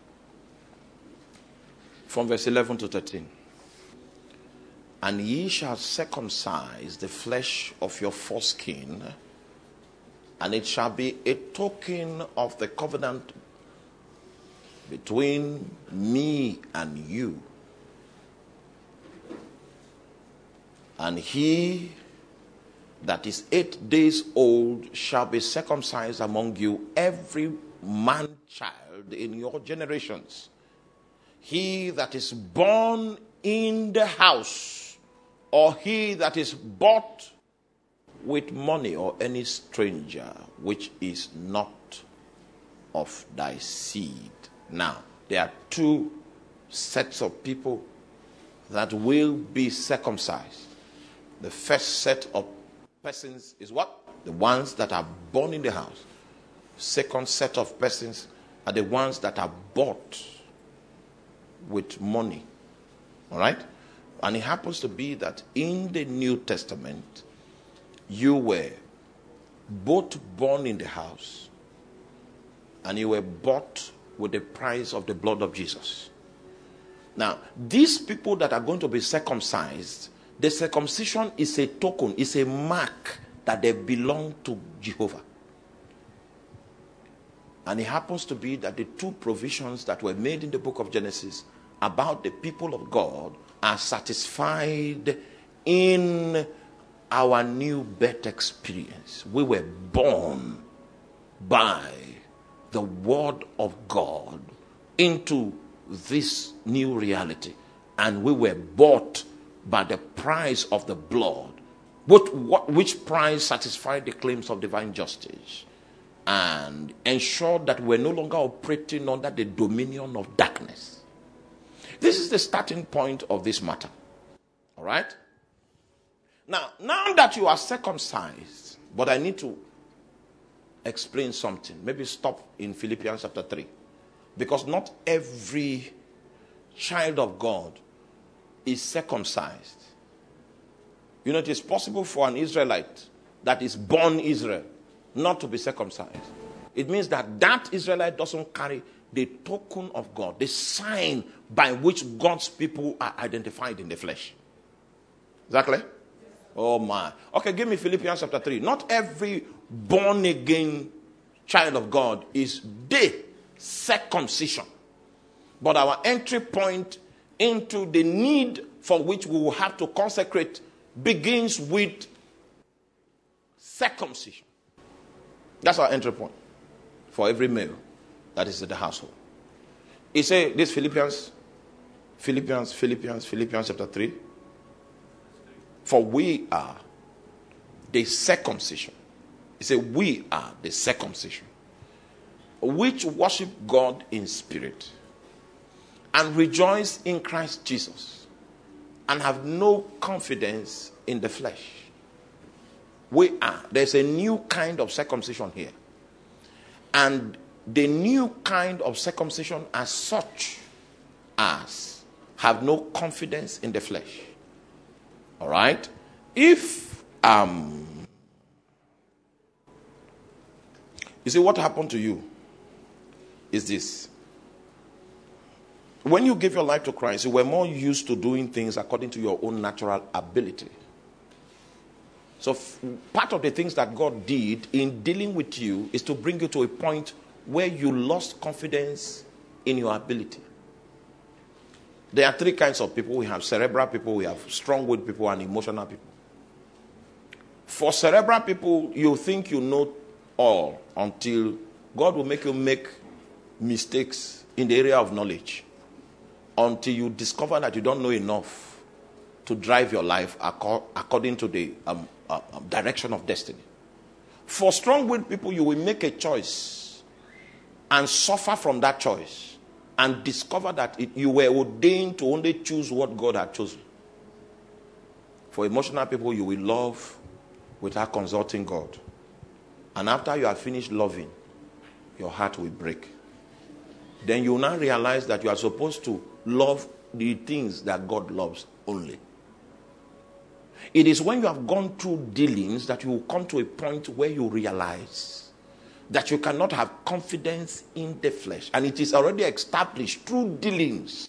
From verse 11 to 13. And ye shall circumcise the flesh of your foreskin, and it shall be a token of the covenant between me and you. And he that is 8 days old shall be circumcised among you, every man child in your generations. He that is born in the house, or he that is bought with money, or any stranger which is not of thy seed. Now, there are two sets of people that will be circumcised. The first set of persons is what? The ones that are born in the house. Second set of persons are the ones that are bought with money. All right? And it happens to be that in the New Testament, you were both born in the house and you were bought with the price of the blood of Jesus. Now, these people that are going to be circumcised, the circumcision is a token, is a mark that they belong to Jehovah. And it happens to be that the two provisions that were made in the book of Genesis about the people of God are satisfied in our new birth experience. We were born by the word of God into this new reality. And we were bought by the price of the blood which price satisfied the claims of divine justice and ensured that we're no longer operating under the dominion of darkness. This is the starting point of this matter. All right? Now that you are circumcised, but I need to explain something. Maybe stop in Philippians chapter 3. Because not every child of God is circumcised. You know, it is possible for an Israelite that is born Israel not to be circumcised. It means that Israelite doesn't carry the token of God, the sign by which God's people are identified in the flesh. Exactly? Oh my. Okay, give me Philippians chapter 3. Not every born again child of God is the circumcision. But our entry point into the need for which we will have to consecrate begins with circumcision. That's our entry point for every male that is in the household. He said this Philippians chapter 3. For we are the circumcision. He said we are the circumcision, which worship God in spirit and rejoice in Christ Jesus and have no confidence in the flesh. There's a new kind of circumcision here. And the new kind of circumcision as such as have no confidence in the flesh. All right? If, you see, what happened to you is this. When you give your life to Christ, you were more used to doing things according to your own natural ability. So part of the things that God did in dealing with you is to bring you to a point where you lost confidence in your ability. There are three kinds of people. We have cerebral people, we have strong-willed people, and emotional people. For cerebral people, you think you know all until God will make you make mistakes in the area of knowledge. Until you discover that you don't know enough to drive your life according to the direction of destiny. For strong-willed people, you will make a choice and suffer from that choice and discover that you were ordained to only choose what God had chosen. For emotional people, you will love without consulting God. And after you have finished loving, your heart will break. Then you will now realize that you are supposed to love the things that God loves only. It is when you have gone through dealings that you will come to a point where you realize that you cannot have confidence in the flesh. And it is already established through dealings.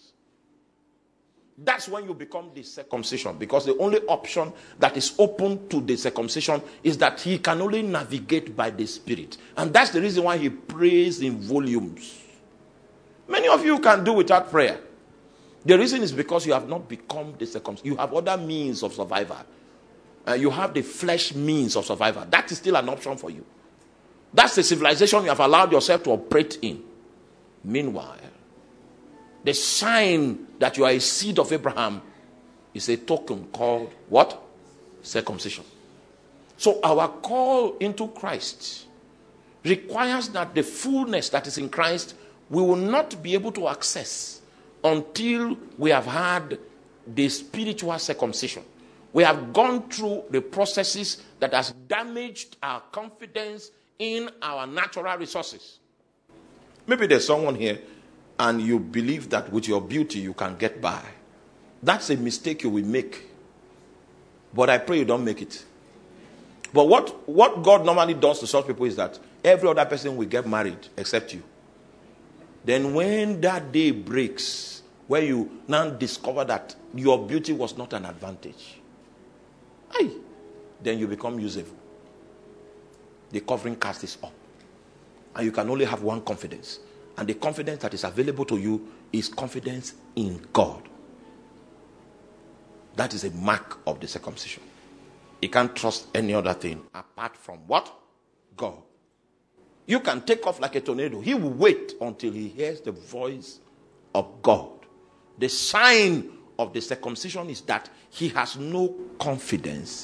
That's when you become the circumcision. Because the only option that is open to the circumcision is that he can only navigate by the Spirit. And that's the reason why he prays in volumes. Many of you can do without prayer. The reason is because you have not become the circumcision. You have other means of survival. You have the flesh means of survival. That is still an option for you. That's the civilization you have allowed yourself to operate in. Meanwhile, the sign that you are a seed of Abraham is a token called what? Circumcision. So our call into Christ requires that the fullness that is in Christ we will not be able to access until we have had the spiritual circumcision. We have gone through the processes that has damaged our confidence in our natural resources. Maybe there's someone here and you believe that with your beauty you can get by. That's a mistake you will make. But I pray you don't make it. But what God normally does to such people is that every other person will get married except you. Then when that day breaks, where you now discover that your beauty was not an advantage, then you become usable. The covering cast is up. And you can only have one confidence. And the confidence that is available to you is confidence in God. That is a mark of the circumcision. You can't trust any other thing apart from what? God. You can take off like a tornado. He will wait until he hears the voice of God. The sign of the circumcision is that he has no confidence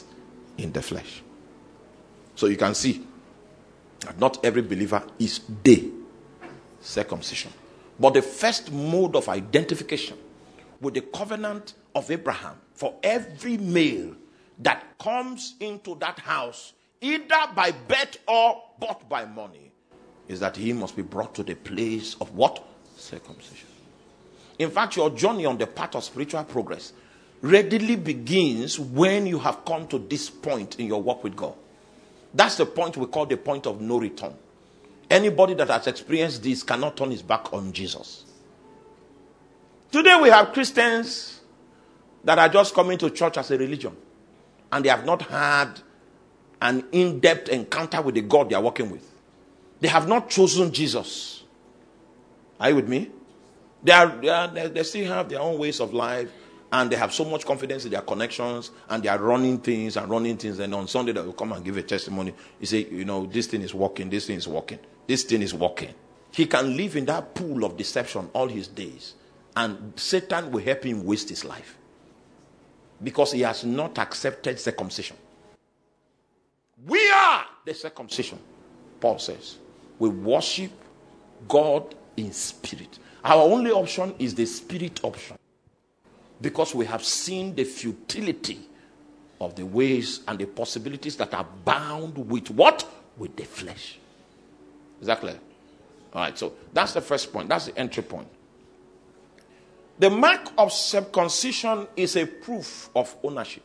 in the flesh. So you can see that not every believer is the circumcision. But the first mode of identification with the covenant of Abraham for every male that comes into that house, either by birth or bought by money, is that he must be brought to the place of what? Circumcision. In fact, your journey on the path of spiritual progress readily begins when you have come to this point in your walk with God. That's the point we call the point of no return. Anybody that has experienced this cannot turn his back on Jesus. Today we have Christians that are just coming to church as a religion, and they have not had an in-depth encounter with the God they are working with. They have not chosen Jesus. Are you with me? They still have their own ways of life, and they have so much confidence in their connections, and they are running things, and on Sunday they will come and give a testimony. You say, this thing is working, this thing is working, this thing is working. He can live in that pool of deception all his days, and Satan will help him waste his life because he has not accepted circumcision. We are the circumcision, Paul says. We worship God in spirit. Our only option is the spirit option, because we have seen the futility of the ways and the possibilities that are bound with what? With the flesh. Is that clear? All right, so that's the first point. That's the entry point. The mark of circumcision is a proof of ownership.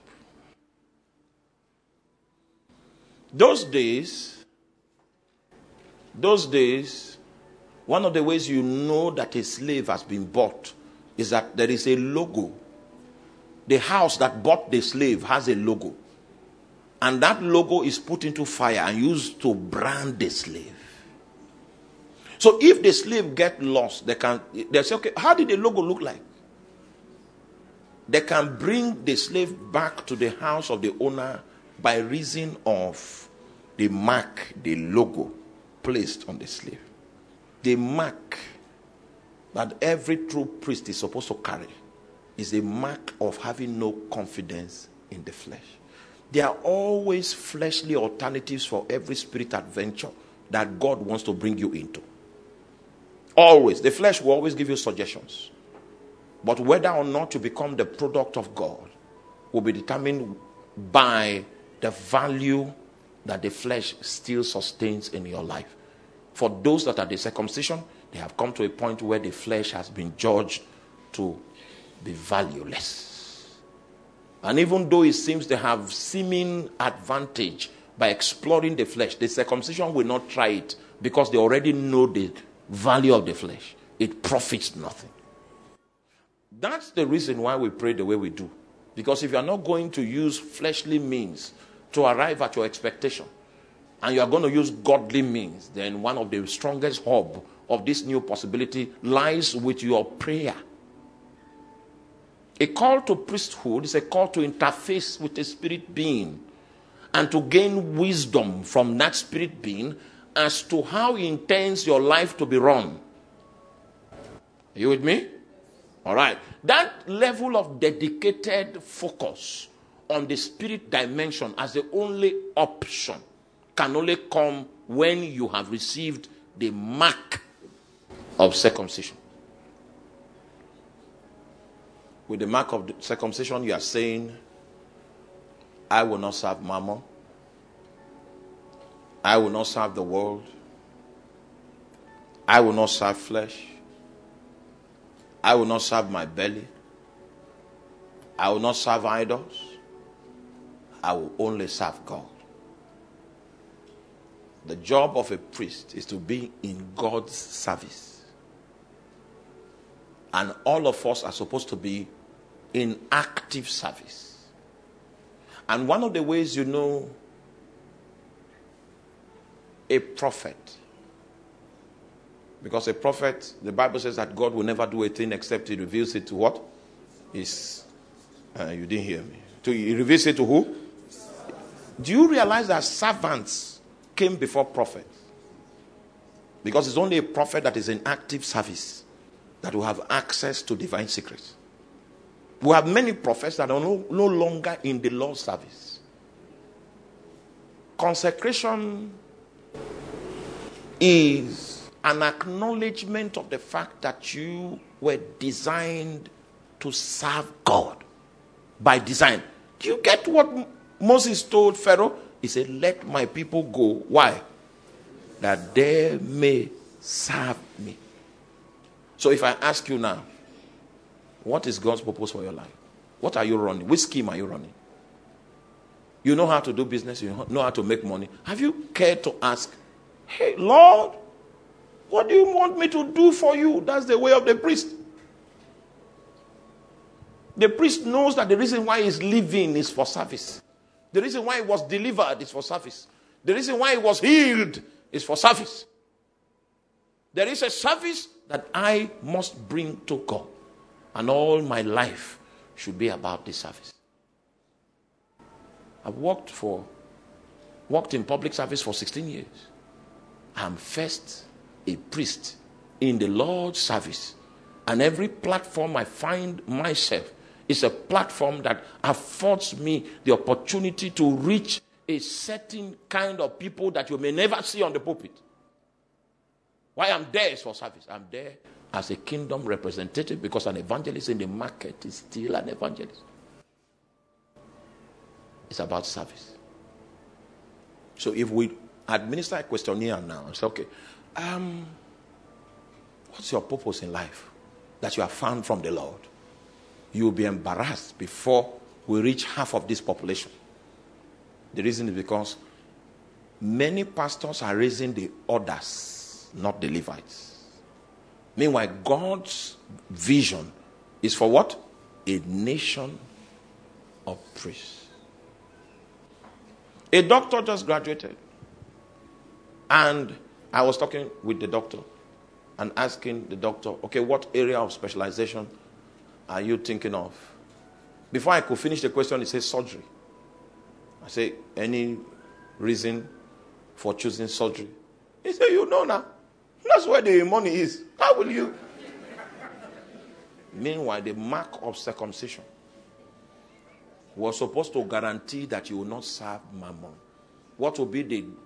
Those days, one of the ways you know that a slave has been bought is that there is a logo. The house that bought the slave has a logo. And that logo is put into fire and used to brand the slave. So if the slave get lost, they say, okay, how did the logo look like? They can bring the slave back to the house of the owner by reason of the mark, the logo placed on the slave. The mark that every true priest is supposed to carry is a mark of having no confidence in the flesh. There are always fleshly alternatives for every spirit adventure that God wants to bring you into. Always. The flesh will always give you suggestions. But whether or not you become the product of God will be determined by the value that the flesh still sustains in your life. For those that are the circumcision, they have come to a point where the flesh has been judged to be valueless. And even though it seems they have seeming advantage by exploring the flesh, the circumcision will not try it because they already know the value of the flesh. It profits nothing. That's the reason why we pray the way we do. Because if you are not going to use fleshly means to arrive at your expectation, and you are going to use godly means, then one of the strongest hub of this new possibility lies with your prayer. A call to priesthood is a call to interface with a spirit being and to gain wisdom from that spirit being as to how he intends your life to be run. Are you with me? All right. That level of dedicated focus on the spirit dimension as the only option can only come when you have received the mark of circumcision. With the mark of the circumcision, you are saying, I will not serve mammon. I will not serve the world. I will not serve flesh. I will not serve my belly. I will not serve idols. I will only serve God. The job of a priest is to be in God's service. And all of us are supposed to be in active service. And one of the ways you know a prophet, because a prophet, the Bible says that God will never do a thing except he reveals it to what? You didn't hear me. He reveals it to who? Do you realize that servants came before prophets? Because it's only a prophet that is in active service that will have access to divine secrets. We have many prophets that are no longer in the Lord's service. Consecration is an acknowledgement of the fact that you were designed to serve God by design. Do you get what Moses told Pharaoh? He said, let my people go. Why? That they may serve me. So if I ask you now, what is God's purpose for your life? What are you running? Which scheme are you running? You know how to do business. You know how to make money. Have you cared to ask, hey, Lord, what do you want me to do for you? That's the way of the priest. The priest knows that the reason why he's living is for service. The reason why he was delivered is for service. The reason why he was healed is for service. There is a service that I must bring to God. And all my life should be about this service. I've worked in public service for 16 years. I'm first a priest in the Lord's service. And every platform I find myself is a platform that affords me the opportunity to reach a certain kind of people that you may never see on the pulpit. Why I'm there is for service. I'm there as a kingdom representative because an evangelist in the market is still an evangelist. It's about service. So if we administer a questionnaire now and say, okay, what's your purpose in life that you have found from the Lord? You will be embarrassed before we reach half of this population. The reason is because many pastors are raising the others, not the Levites. Meanwhile, God's vision is for what? A nation of priests. A doctor just graduated. And I was talking with the doctor and asking the doctor, okay, what area of specialization are you thinking of? Before I could finish the question, he said surgery. I say, any reason for choosing surgery? He said, you know now. That's where the money is. How will you? Meanwhile, the mark of circumcision was supposed to guarantee that you will not serve mammon. What will be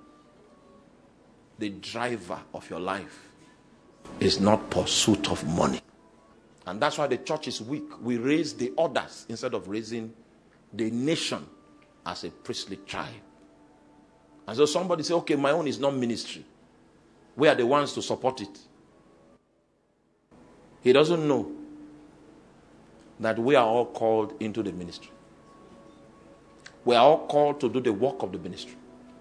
the driver of your life is not pursuit of money. And that's why the church is weak. We raise the others instead of raising the nation as a priestly tribe. And so somebody say, okay, my own is not ministry. We are the ones to support it. He doesn't know that we are all called into the ministry. We are all called to do the work of the ministry.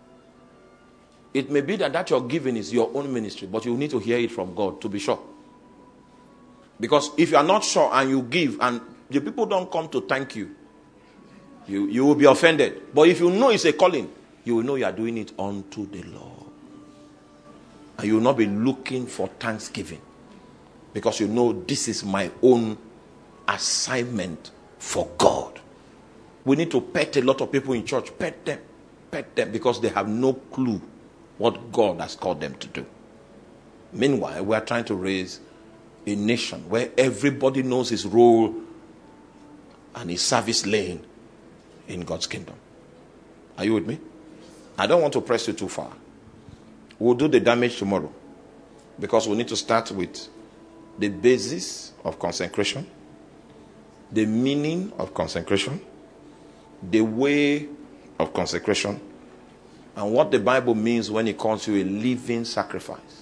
It may be that your giving is your own ministry, but you need to hear it from God to be sure. Because if you are not sure and you give and the people don't come to thank you, you will be offended. But if you know it's a calling, you will know you are doing it unto the Lord. And you will not be looking for thanksgiving. Because you know this is my own assignment for God. We need to pet a lot of people in church. Pet them because they have no clue what God has called them to do. Meanwhile, we are trying to raise a nation where everybody knows his role and his service lane in God's kingdom. Are you with me? I don't want to press you too far. We'll do the damage tomorrow because we need to start with the basis of consecration, the meaning of consecration, the way of consecration, and what the Bible means when it calls you a living sacrifice.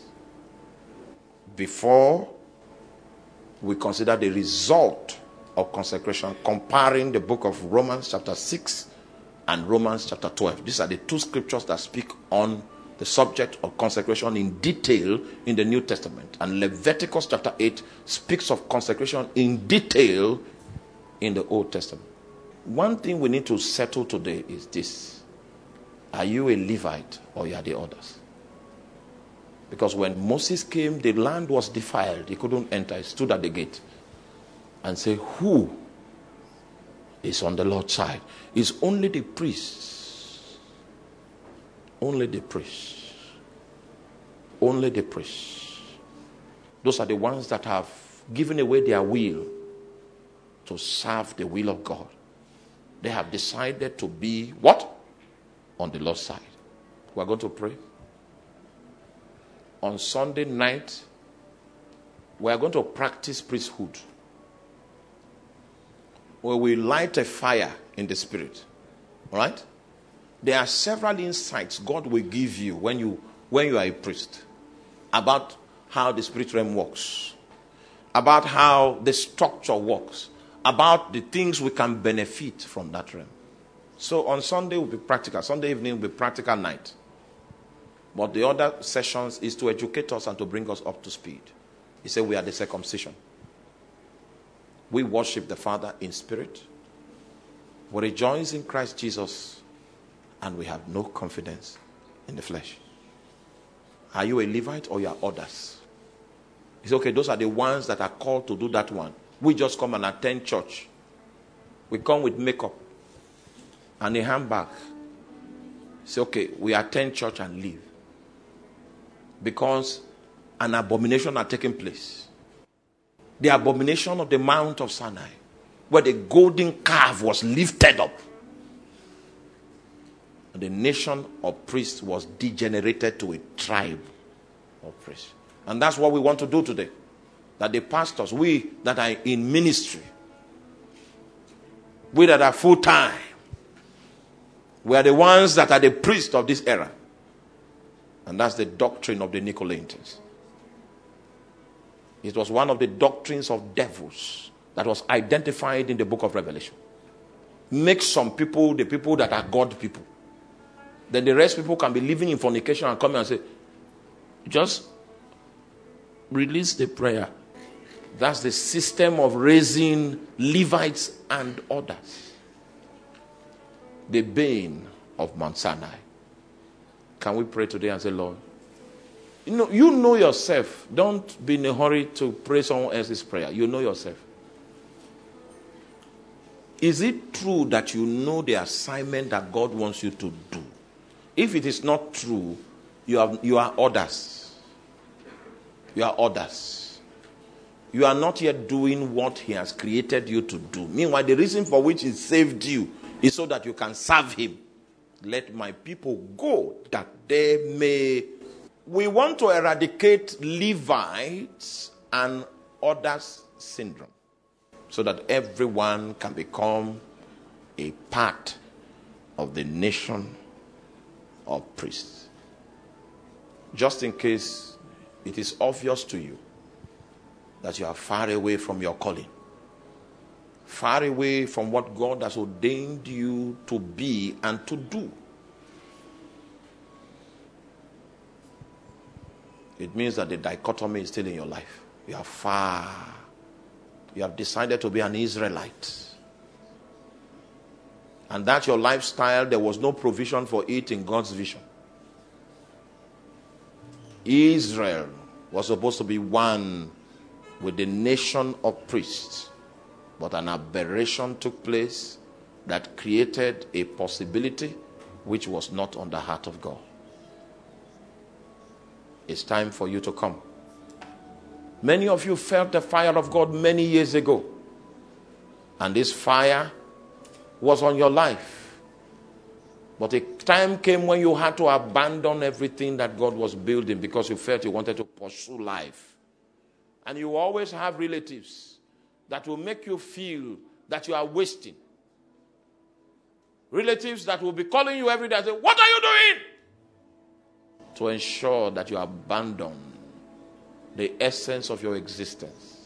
Before we consider the result of consecration, comparing the book of Romans chapter 6 and Romans chapter 12. These are the two scriptures that speak on the subject of consecration in detail in the New Testament. And Leviticus chapter 8 speaks of consecration in detail in the Old Testament. One thing we need to settle today is this. Are you a Levite or you are the others? Because when Moses came, the land was defiled. He couldn't enter. He stood at the gate and said, who is on the Lord's side? It's only the priests. Only the priests. Only the priests. Those are the ones that have given away their will to serve the will of God. They have decided to be what? On the Lord's side. we're going to pray. On Sunday night, we're going to practice priesthood, where we light a fire in the spirit. All right? There are several insights God will give you when you are a priest about how the spirit realm works, about how the structure works, about the things we can benefit from that realm. So on Sunday will be practical. Sunday evening will be practical night. But the other sessions is to educate us and to bring us up to speed. He said we are the circumcision. We worship the Father in spirit. We rejoice in Christ Jesus. And we have no confidence in the flesh. Are you a Levite or you are others? It's okay, those are the ones that are called to do that one. We just come and attend church. We come with makeup and a handbag. Say, okay, we attend church and leave. Because an abomination had taken place. The abomination of the Mount of Sinai, where the golden calf was lifted up. And the nation of priests was degenerated to a tribe of priests. And that's what we want to do today. That the pastors, we that are in ministry, we that are full time, we are the ones that are the priests of this era. And that's the doctrine of the Nicolaitans. It was one of the doctrines of devils that was identified in the book of Revelation. Make some people the people that are God people. Then the rest people can be living in fornication and come and say, just release the prayer. That's the system of raising Levites and others. The bane of Mount Sinai. Can we pray today and say, Lord, you know yourself. Don't be in a hurry to pray someone else's prayer. You know yourself. Is it true that you know the assignment that God wants you to do? If it is not true, you are others. You are others. You are not yet doing what he has created you to do. Meanwhile, the reason for which he saved you is so that you can serve him. Let my people go that they may. We want to eradicate Levites and others syndrome so that everyone can become a part of the nation of priests. Just in case it is obvious to you that you are far away from your calling, far away from what God has ordained you to be and to do. It means that the dichotomy is still in your life. You are far. You have decided to be an Israelite. And that's your lifestyle. There was no provision for it in God's vision. Israel was supposed to be one with the nation of priests. But an aberration took place that created a possibility which was not on the heart of God. It's time for you to come. Many of you felt the fire of God many years ago. And this fire was on your life. But a time came when you had to abandon everything that God was building because you felt you wanted to pursue life. And you always have relatives that will make you feel that you are wasting. Relatives that will be calling you every day and say, "What are you doing?" To ensure that you abandon the essence of your existence.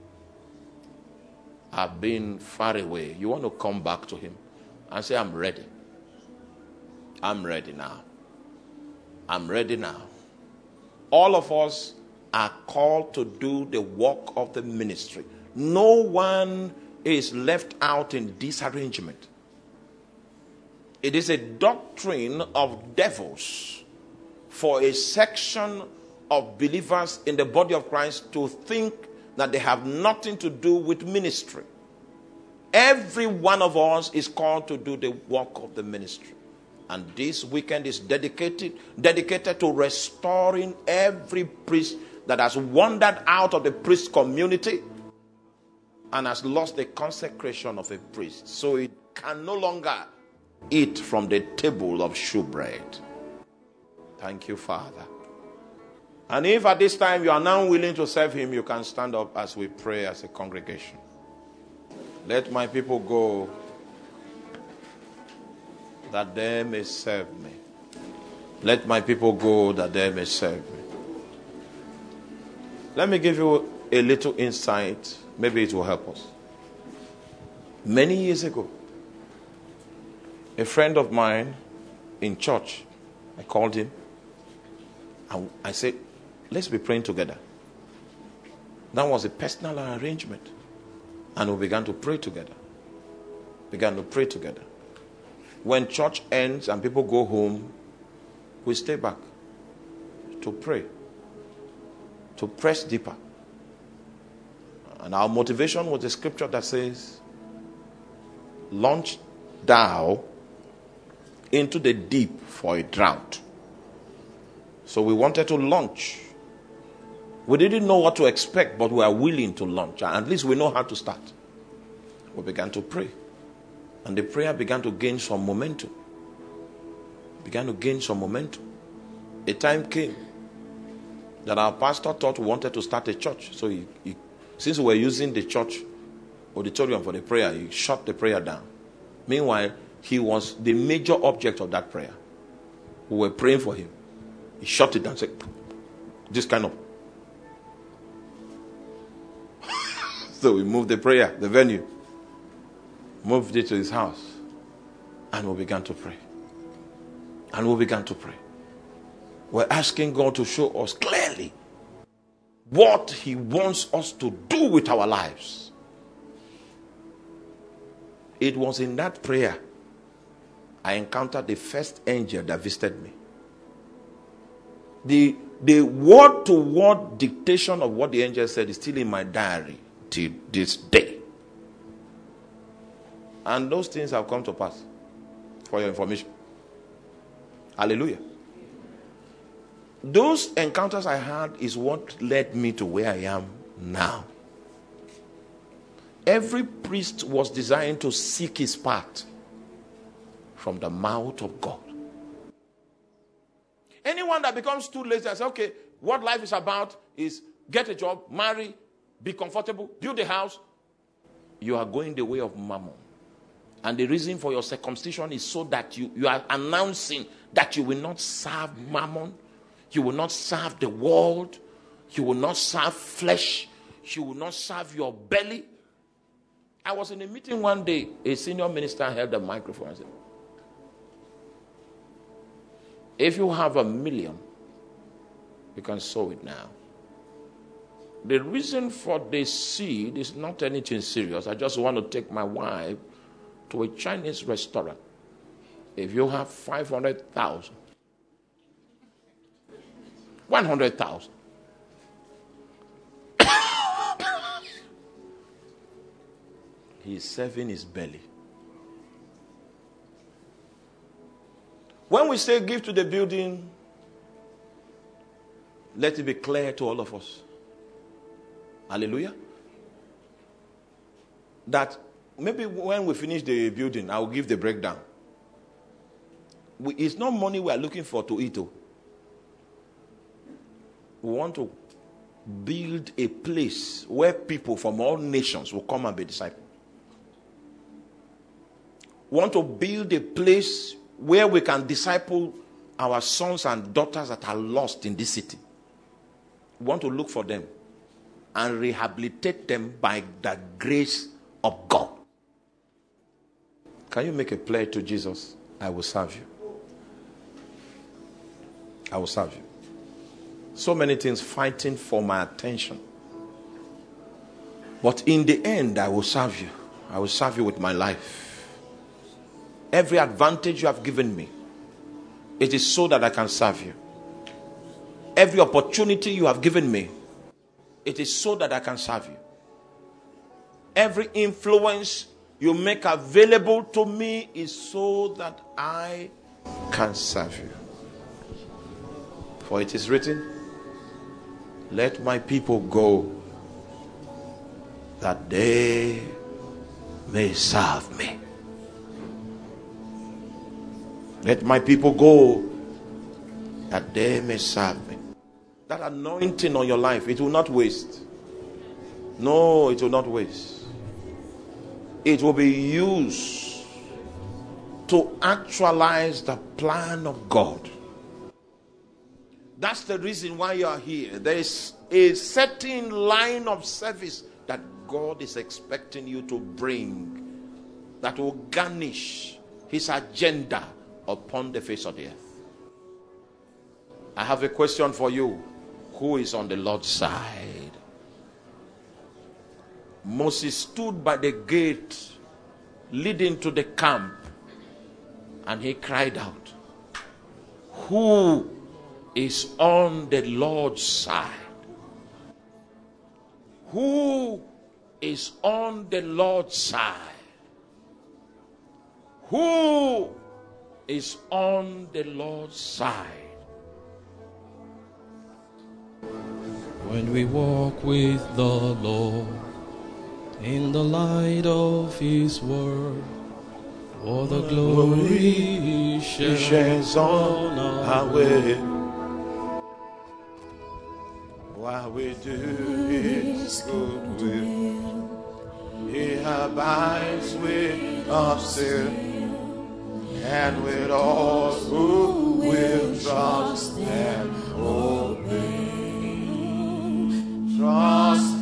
Have been far away. You want to come back to him and say, "I'm ready. I'm ready now. I'm ready now." All of us are called to do the work of the ministry. No one is left out in disarrangement. It is a doctrine of devils for a section of believers in the body of Christ to think that they have nothing to do with ministry. Every one of us is called to do the work of the ministry. And this weekend is dedicated to restoring every priest that has wandered out of the priest community and has lost the consecration of a priest. So it can no longer eat from the table of shewbread. Thank you, Father. And if at this time you are now willing to serve him, you can stand up as we pray as a congregation. Let my people go that they may serve me. Let my people go that they may serve me. Let me give you a little insight. Maybe it will help us. Many years ago, a friend of mine in church, I called him and I said, let's be praying together. That was a personal arrangement. And we began to pray together. When church ends and people go home, we stay back to pray, to press deeper. And our motivation was the scripture that says, launch thou into the deep for a drought. So we wanted to launch. We didn't know what to expect, but we are willing to launch. At least we know how to start. We began to pray. And the prayer began to gain some momentum. A time came that our pastor thought we wanted to start a church. So since we were using the church auditorium for the prayer, he shut the prayer down. Meanwhile, he was the major object of that prayer. We were praying for him. He shut it down and said, this kind of. So we moved the prayer, the venue, moved it to his house, and we began to pray. We're asking God to show us clearly what he wants us to do with our lives. It was in that prayer I encountered the first angel that visited me. The word-to-word dictation of what the angel said is still in my diary till this day. And those things have come to pass, for your information. Hallelujah. Those encounters I had is what led me to where I am now. Every priest was designed to seek his part from the mouth of God. Anyone that becomes too lazy and says, okay, what life is about is get a job, marry, be comfortable, build a house, you are going the way of mammon. And the reason for your circumcision is so that you are announcing that you will not serve mammon, you will not serve the world, you will not serve flesh, you will not serve your belly. I was in a meeting one day, a senior minister held the microphone and said, if you have $1 million, you can sow it now. The reason for the seed is not anything serious. I just want to take my wife to a Chinese restaurant. If you have 500,000, 100,000, he's serving his belly. When we say give to the building, let it be clear to all of us. Hallelujah. That maybe when we finish the building, I will give the breakdown. It's not money we are looking for to eat. We want to build a place where people from all nations will come and be disciples. We want to build a place where we can disciple our sons and daughters that are lost in this city. We want to look for them and rehabilitate them by the grace of God. Can you make a pledge to Jesus? I will serve you. I will serve you. So many things fighting for my attention. But in the end, I will serve you. I will serve you with my life. Every advantage you have given me, it is so that I can serve you. Every opportunity you have given me, it is so that I can serve you. Every influence you make available to me is so that I can serve you. For it is written, let my people go that they may serve me. Let my people go that they may serve me. That anointing on your life, it will not waste. No, it will not waste. It will be used to actualize the plan of God. That's the reason why you are here. There is a certain line of service that God is expecting you to bring that will garnish his agenda upon the face of the earth. I have a question for you. Who is on the Lord's side? Moses stood by the gate leading to the camp, and he cried out, who is on the Lord's side? Who is on the Lord's side? Who is on the Lord's side? When we walk with the Lord in the light of his word, all the glory he shares on our way. While we do his good will, he abides with us still, and with all who will trust and obey. Trust